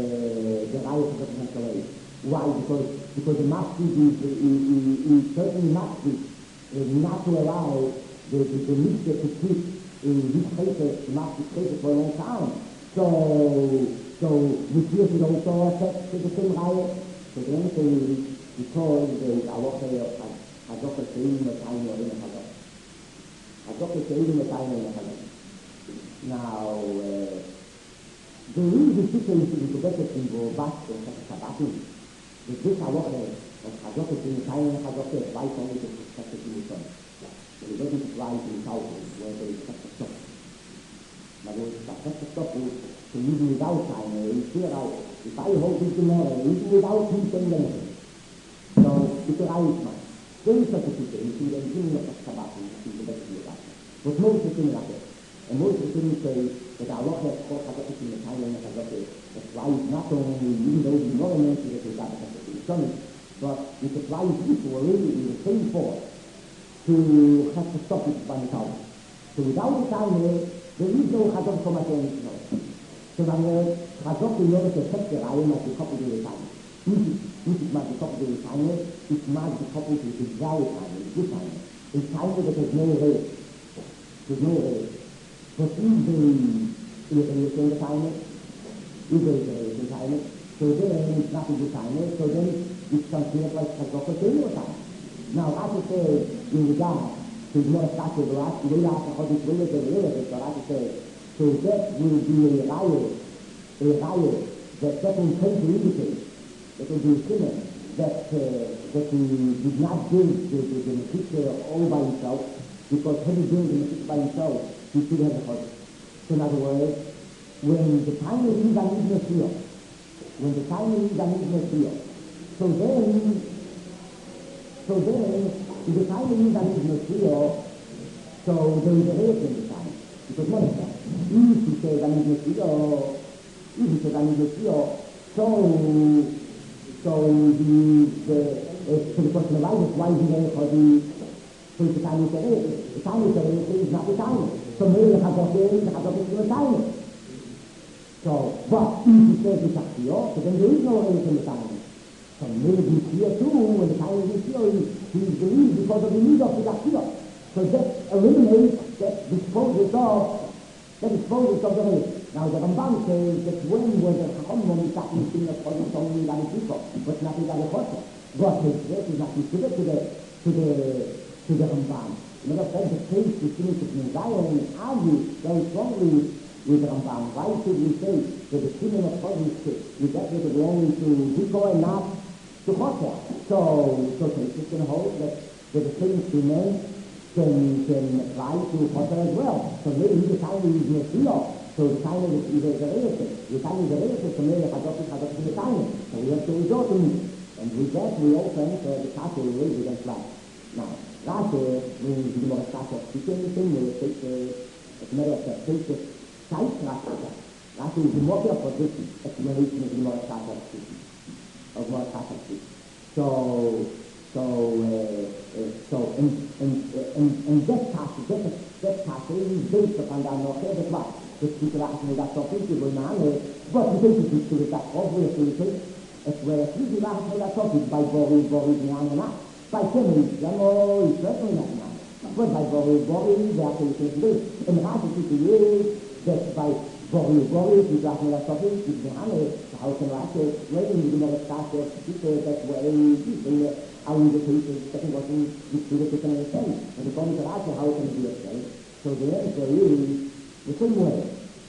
the rights of the Muslims. Why? Because because the masjid is, is, is, is certainly masjid uh, not to allow the the, the mitzvah to keep in this place, the masjid place for a long time. So So we feel the also affect to the same right. So the only thing because there is a lot of a lot of things that I know in the house. A lot of things that I know in the house. Now, uh, the reason situation is to get it in the back of the Sabbath. Is this a lot of a lot of things I know, a lot of life only to protect the mission. So it doesn't fly in south where there is such a stop. But there is such a stop to live without time, and figure out if I hold it tomorrow, live without him saying anything. So it's a right man. There is such a situation, you see, the beginning of the Sabbath is the best of that. But most of the things like it. And most of the things say that our Lord has taught us in the time and has got it. That's why it's not only even though the government is a God has to son, but it applies people really in the same force to have to stop it by the time. So without the time there is no Chazon Komatonic no. So dann Chazon die Leute perfekte Reihe mal die Koppel durch sein. Nicht mal die Koppel durch sein, ist mal die Koppel durch die Frau sein, die sein. In Zeit wird es nur reden. Es ist nur reden. Was ist die Irrelation des Eines? Irrelation des Eines. So then it's nothing to sign it, so then it's considered like Chazon Komatonic sign. Now, as I say, in regard to the more factor of the last, the last of this relative relative, but as I say, so that will be a riot, a riot that doesn't tend to indicate, that will be a sinner, that, uh, that he did not build the, the, the picture all by himself, because had he built the picture by himself, he should have the heart. So in other words, when the time is in the here, when the time is in the here, so then, so then, if the time is in here, so there is a rate in the time. Because what is that? If he says I'm in the here, if he says I'm in the here, so, so the, the, uh, so the question arises, why is he there for the, so the time is the rate? The time is the rate is not the time. So maybe the Chazon the Chazon is the time. So, but if he says it's up here, so then there is no rate in the time. So maybe here too, when the time is here, he, he is believed because of the need of the Akira. So that eliminates, that disposes of, that disposes of the race. Now the Ramban says that when was the Chacham is not in the Chazon only by the people, but not in the Chazon. But his race is not considered to the, to the, to the Ramban. In other words, the case between the Zion argues very strongly with the Ramban. Why should we say that the kingdom of Chazon is definitely belonging to Ziko and not to Chosea? So, so it's going to hold that, that the same two men can, can apply to Chosea as well. So maybe the time is Messiah, so the time is the relative. The time is the relative, so maybe Chazon is Chazon to the time. So we have to resort to it. And with that, we also enter the Kasha we raise against life. Now, Rashi, when we do more Kasha, we can think we take the, as a matter of fact, take the Zeit Rashi. Rashi is the more careful position, explanation of the more Kasha of more Kasha. So, so, uh, uh, so, and, and, and, and that Kasha, that, that Kasha is based upon the Anoche, that's why. Das gibt es auch nicht so viel, die wollen alle, was die Welt ist, die das auch wieder zu sehen, es wäre viel, die Wahrheit von der Topic, bei Boris, Boris, ja, ja, bei Kemmel, ja, no, ich weiß nicht, ja, aber bei Boris, Boris, der hat sich nicht will, im Rat ist es jetzt, dass bei Boris, Boris, die Sachen der Topic, die wir haben, der Haus in Rache, reden wir über das Staat, das way, die Dinge, alle diese Kriege, das ist was nicht zu der Kinder erzählen, und die kommen zur Rache, Haus in die erzählen, so there is really the same way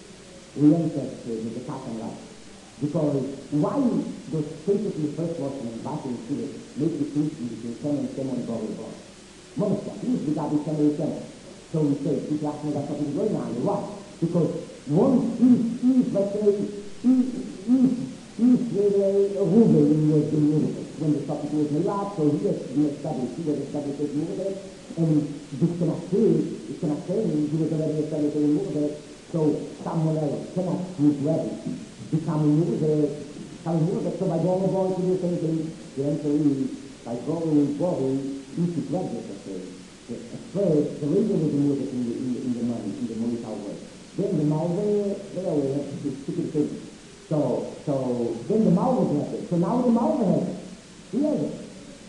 we enter with the pattern life. Because why does basically the first watchman and Basi and Sire make the distinction between Shem and Shem and Bori Bori? Monisha, please be God is Shem and Shem. So we say, this last one, that's what is going on. Why? Because one is, is, let's say, is, is, is a ruler in the universe. When the topic was Milad, so he has been established, he was established as universe, and this cannot say, it cannot say, he was already established as universe, so someone else cannot be ready. Become universe, become universe, so by going forward to do the same thing, the answer is, by going forward, you should graduate, let's say. At first, the reason was the music in the, in the, in the money, in the money way. Then the Malve, they always have to stick to the thing. So, so, then the Malve has it. So now the Malve has it. He has it.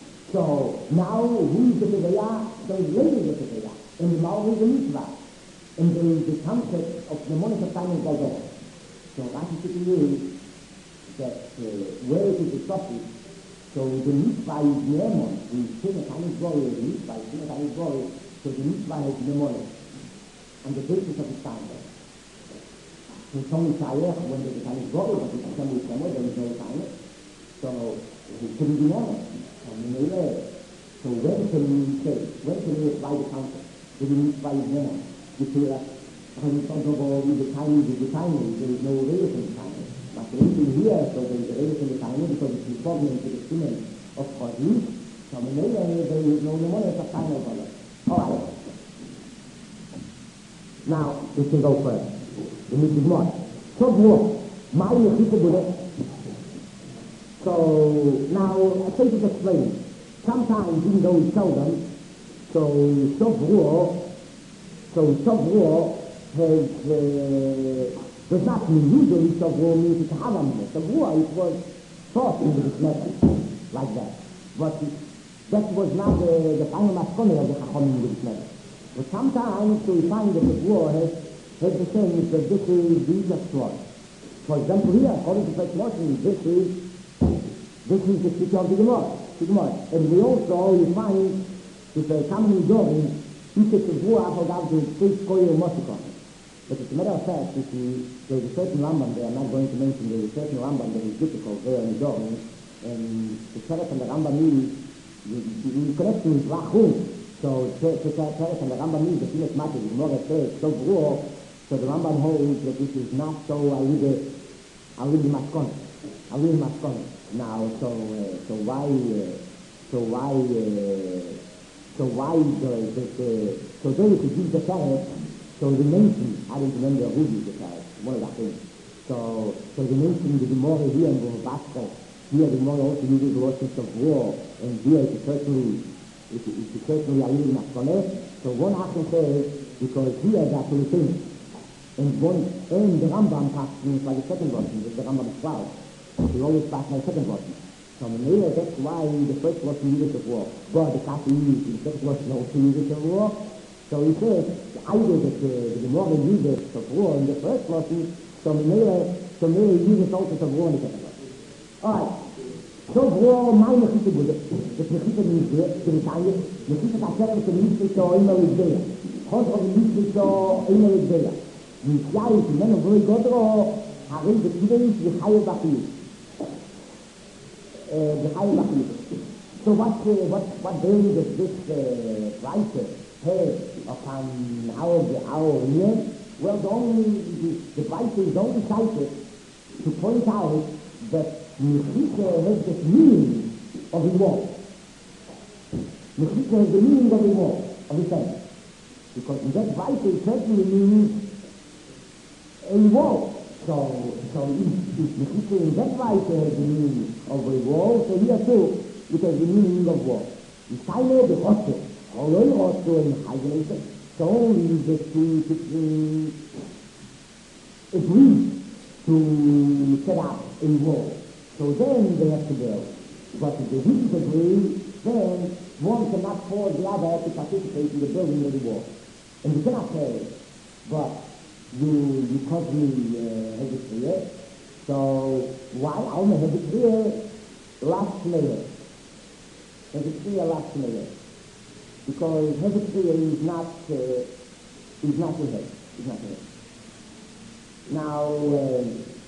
So, now, who is the Pivaya? The lady is the Pivaya. And the Malve is the Mitzvah. And there is the concept of the money of time is like that. So Rashi sitting is that uh, where it is the topic, so the mitzvah is Nemon, we sing a tiny glory, the mitzvah is sing a tiny glory, so the mitzvah is Nemon, and the basis of the standard. So it's only Shayach when there's a tiny glory, but it's only Shemot, there is no time. So it couldn't be Nemon. So when can we say, when can we apply the concept? The mitzvah is Nemon. You feel that when you talk about the timing, the timing, there is no relation to timing. But the reason here, so there is a relation to timing because it's repugnant to the simen of Chodin. So when they there is no more of time over it. All right. Now, we can go first. We need to more. So what? My Yechita So now, I think to explain. Sometimes, even though we tell them, so Shavua, so Shavua has, uh, does not mean usually Shavua means it's Haram. Shavua, it was thought into this message, like that. But it, that was not the, the final maskone of the Chachamim with this message. But sometimes, so we find that Shavua has, has the same, that this is the Egypt one. For example, here, according to First Moshe, this is, this is the city of the Gemara. And we also you find that the common Dorim, each of the Vua Afogav to state Koyer Mosikon. But as a matter of fact, if you, there's a certain Rambam there, I'm not going to mention, there's a certain Rambam that is difficult there in Dorim, and the Sheret and the Rambam is, in connection with Rachum, so the Sheret and the Rambam is, the Filet Mati, the Gemara says, so Vua, so the Rambam holds that this is not so Aride, Aride Maskon, Aride Maskon. Now, so uh, so why uh, so why uh, so why the the, the so those who give the carrot, so the nation I don't remember who gives the carrot, one of the things. So so the nation the Gemara here in Basco, here the Gemara also uses the words of war, and here it's certainly it's, it's certainly a little masculine. So one action says because here that's the thing, and one and the Rambam passes by the second version, the Rambam twelve. We always pass my second version. So maybe that's why the first version uses of war. God, the Kasi uses, the second version also uses of war. So he says, either that the, the Gemara uses of war in the first version, so maybe, so maybe uses also of war in the second version. Alright. So war, my Mechita Buddha, the Mechita means the Mechita, Mechita Kasher, the Mechita, Oima Rizdeya. Hot of the Mechita, Oima Rizdeya. Mechita is the man of very God, or הרי בקידוש וחי ובחיות. וחי ובחיות. So what, uh, what, what bearing does this uh, writer have upon our, our year? Well, the only, the, the writer is only cited to point out that Mechita has the meaning of the war. Mechita has the meaning of the war, of the sentence. Because in that writer it certainly means a war. So, so if, if Mechita in that writer has the meaning of a war, so here too it has the meaning of war. The Steiner, the Rosse, Holoi Rosse and Heidelberg, so only the two to agree to set up a war. So then they have to build. But if they didn't agree, then one cannot force the other to participate in the building of the war. And you cannot say, but you, you cause me uh, Hezekiah, so why I'm a Hezekiah last layer? Hezekiah last layer. Because Hezekiah is not, uh, is not in head. Is not in head. Now, uh,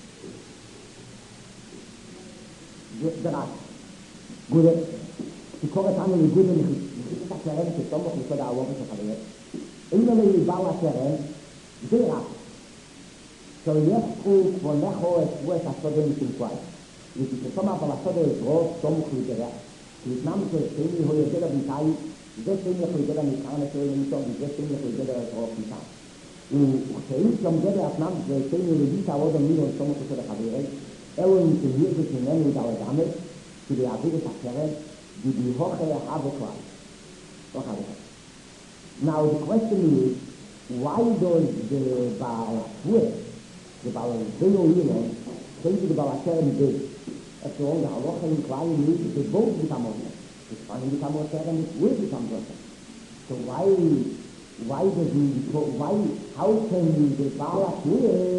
the right. Good. Die Korre kann man gut mit mit der Kerne zu kommen und so da auch so haben. Immer wenn die Bauer Kerne, sehr. So jetzt gut von der Hohe wo es so den zum Quai. Mit die Sommer von der Sonne groß zum Kuder. Mit Namen so die Hohe der Teil, das sind ja für der mit keine so mit so das sind ja für der drauf mit. Und ich zum der Abnahme der Szene die da oder mir und so so der Kabere. Ellen zu hier zu nennen mit der Dame, zu der Abide Kerne. Die die Hoche habe quasi. So habe ich. Now the question is, why does the Baal Swear, the Baal Zero Elon, say to the Baal Shem this? After all, the Halacha and Klein need to both become one. It's funny to become one and it will become one. So why, why does he, why, how can the Baal Swear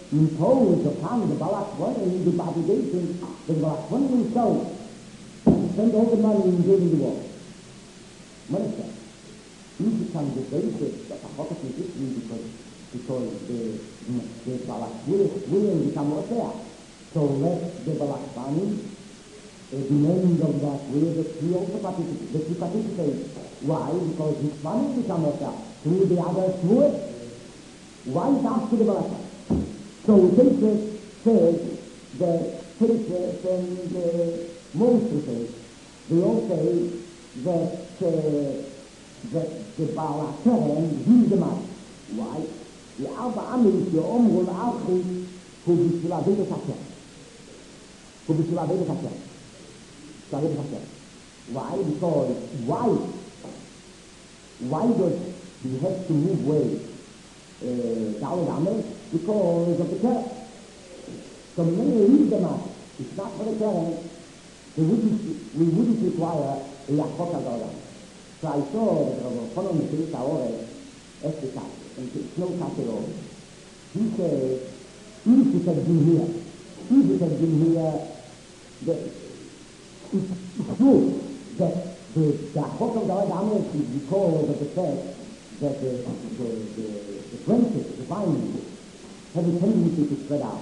impose upon the Balakwanim the obligation that the Balakwanim himself spent all the money in building the wall. What is that? This becomes the basis of a Hokkat musician because, because the, the Balakwanim will become what's there. So let the Balakwanim uh, be named of that way that he also participates. That he participates. Why? Because his money become what's there. Through the other through it. Why does to the Balakwanim? So Teisha says that Teisha and the most says, they all say that uh, that the Baal HaKeren, he's the man. Why? The Alba Amir, the Omrul Alchi, who is the Laveda HaKeren. Who is the Laveda HaKeren. Laveda HaKeren. Why? Because why? Why does he have to move away? Uh, because of the Keren. So many read them out. It's not for the Keren. We wouldn't, we wouldn't require a Yachot HaGolam. So I saw that Rabbi Chonon Mechilus HaOrez, Estikat, and it's no cut at all. He says, if it had been here, if it had been here, the, it's, it's true that the Yachot HaGolam is because of the fact that the, the, the the branches, the vines, have a tendency to spread out.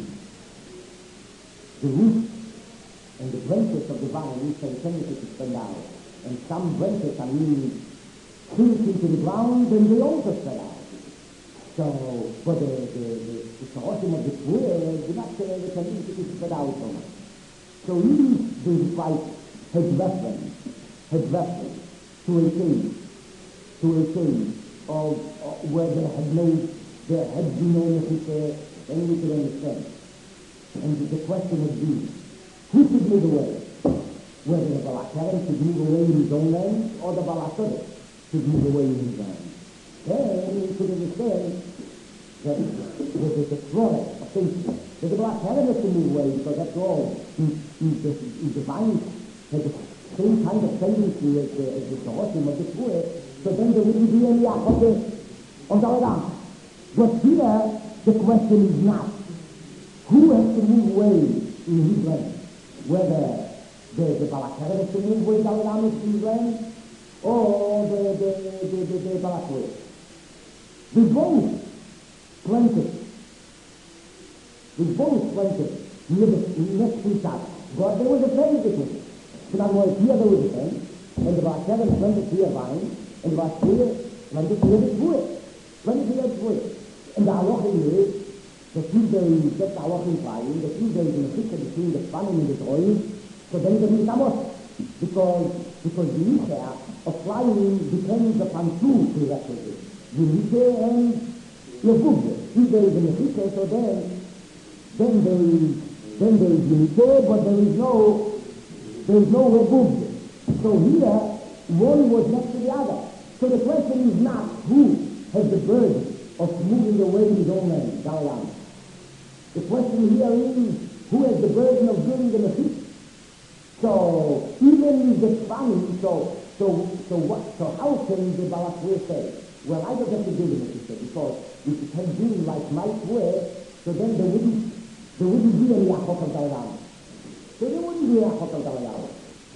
The roots and the branches of the vines have a tendency to spread out. And some branches, I mean, sink into the ground and they also spread out. So, but the, the, the, the corrosion of the twig do not have a tendency to spread out so much. So if the Christ had reference, had reference to a thing, to a thing, of uh, where they had made, there had been no necessary, then we could understand. And the, the question would be, who should move away? Whether the Balakaren should move away in his own land, or the Balakaren should move away in his land. Then we could understand that there is a threat of things. That the Balakaren has to move away, because after all, the divine has the same kind of tendency as the, as the Sorosim of the Torah. So then there wouldn't be any Yachot of the Adam. But here, the question is not who has to move away in his land, whether the, the Balakaren has to move away the Adam in his land, or the, the, the, the, the Balakwe. We both planted. We both planted near the next to each other. But there was a trade between them. So now, here there was a trade, and the Balakaren planted here vine, and was here, when the here is good. When the here is good. And the halacha is, the two days, that's the halacha in flying, the two days in the picture between the spanning and the oil, so then there is amos. Because, because the Isha of flying depends upon two prerequisites. The Isha and the Bugge. Two days in the picture, so then, then there is, then there is the Isha, but there is no, there is no Bugge. So here, one was next to the other. So the question is not who has the burden of moving away his own land, Galilee. The question here is who has the burden of building the Mechit. So even if the funny, so so so what? So how can the Balakwe say, well, I don't have to build the Mechit because if it had been like my way, so then there wouldn't there wouldn't be any Yachot of Galilee. So there wouldn't be Yachot of Galilee.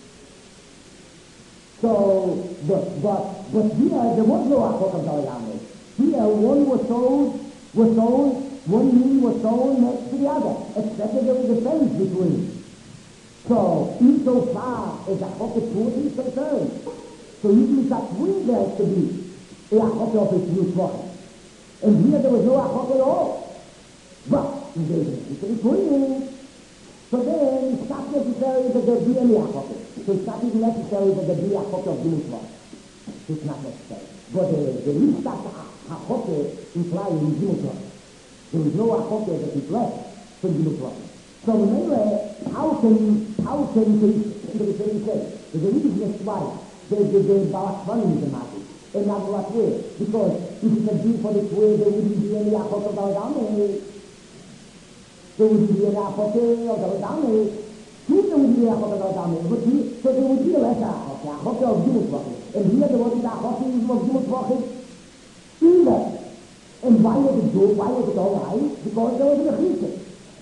So, but, but, but here there was no Achot of Galilee. Here one was sold, was sold, one knee was sold next to the other, except that there was a fence between. So, insofar as Achot of Purity is concerned, so even if that wind there has to be a Achot of its new profit. And here there was no Achot at all. But, in the it's between. So then, it's not necessary that there be any Achot. So it's not even necessary that there be a Achot of Gimutva. It's not necessary. But the, the least Achot implies in Gimutva. There is no Achot that is left from Gimutva. So anyway, how can, how can they, the same say, the religious next wife, the, the, the Balakwanim is the Mati, and not the way. Because if it had been for the way, there wouldn't be any Achot of Galadame. There wouldn't be any Achot of Galadame. Here there would be a Achot of Galadame, but he, so there would be a lesser Achot, a Achot of Gimutva. And here there wasn't a Achot of Gimutva either. And why was it good? Why was it all right? Because there was a mechitza.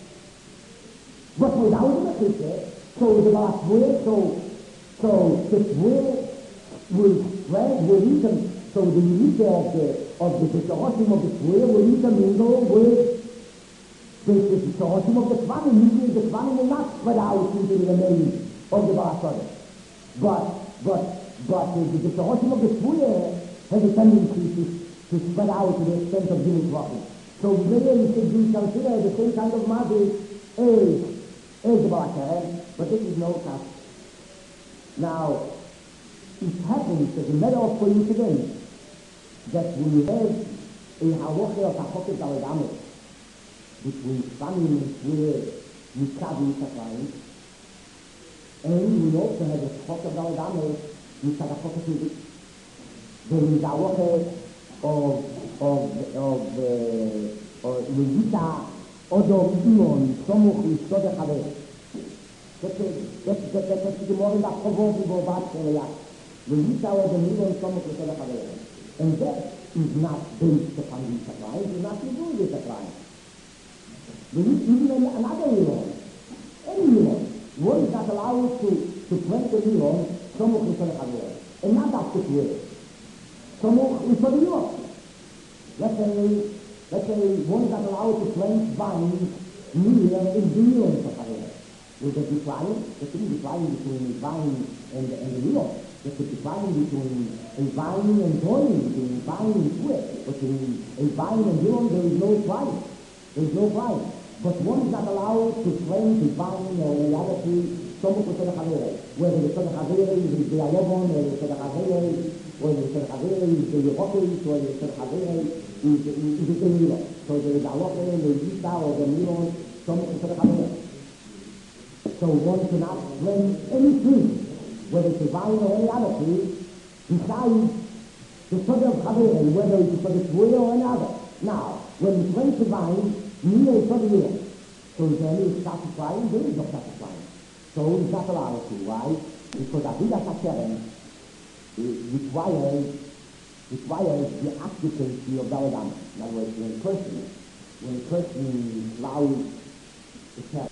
But without a mechitza, so the last way, so, so the way will spread, will eat so the unit of the, of the B'Shoshim of the Swear will eat mingle with the B'Shoshim of the Kvanim, meaning the Kvanim will not spread out into the remains of the Ba'asada. But, but, but the B'Shoshim of the Swear has a tendency to, to spread out to the extent of giving Kvanim. So really should be considered the same kind of magic as, as the Ba'asada, but this is no case. Now, it happens as a matter of coincidence that we have a halacha of Hachoket Al-Adamah between Kvanim and Swear, Yikad and Yisaklayim, and we also have a Hachoket Al-Adamah Yikad Hachoket Yisaklayim. There is a halacha of of of Levita Odom Ion Somuch Yisod Echaver. That's that's the more that Chavod Yibobat Sheleyat. Levita Odom Ion Somuch Yisod Echaver. And that is not based upon the supply, it is not to do with the supply. There is even another Elon, any Elon. One is not allowed to, to plant the Elon, Somuch Yisod Echaver, and not after the way. Somuch Yisod Elon. Let's say, let's say one is not allowed to plant vines near in the Elon Echaver. Will there be flying? There could be flying between the vine and the, and the Elon. There could be flying between a vine and joining, between vine and sweat. Between a vine and Elon, there is no flying. There is no flying. But one is not allowed to plant a vine or a other tree, Somuch Yisod Echaver. Whether the Yisod Echaver is the Ayobon, or the Yisod Echaver, or the Yisod Echaver is the Yerokis, or the Yisod Echaver is the Elon. So there is a Aloche, the Yisda, or the Elon, Somuch Yisod Echaver. So one cannot plant any tree, whether it's a vine or any other tree, besides the Yisod Echaver, whether it's for the Swear or another. Now, when you plant a vine, near a Yisod Echaver, so is there any satisfying? There is no satisfying. So it's not allowed to. Why? Because Avidas HaKeren requires, requires the occupancy of the Adam. In other words, when a person, when a person allows the Keren,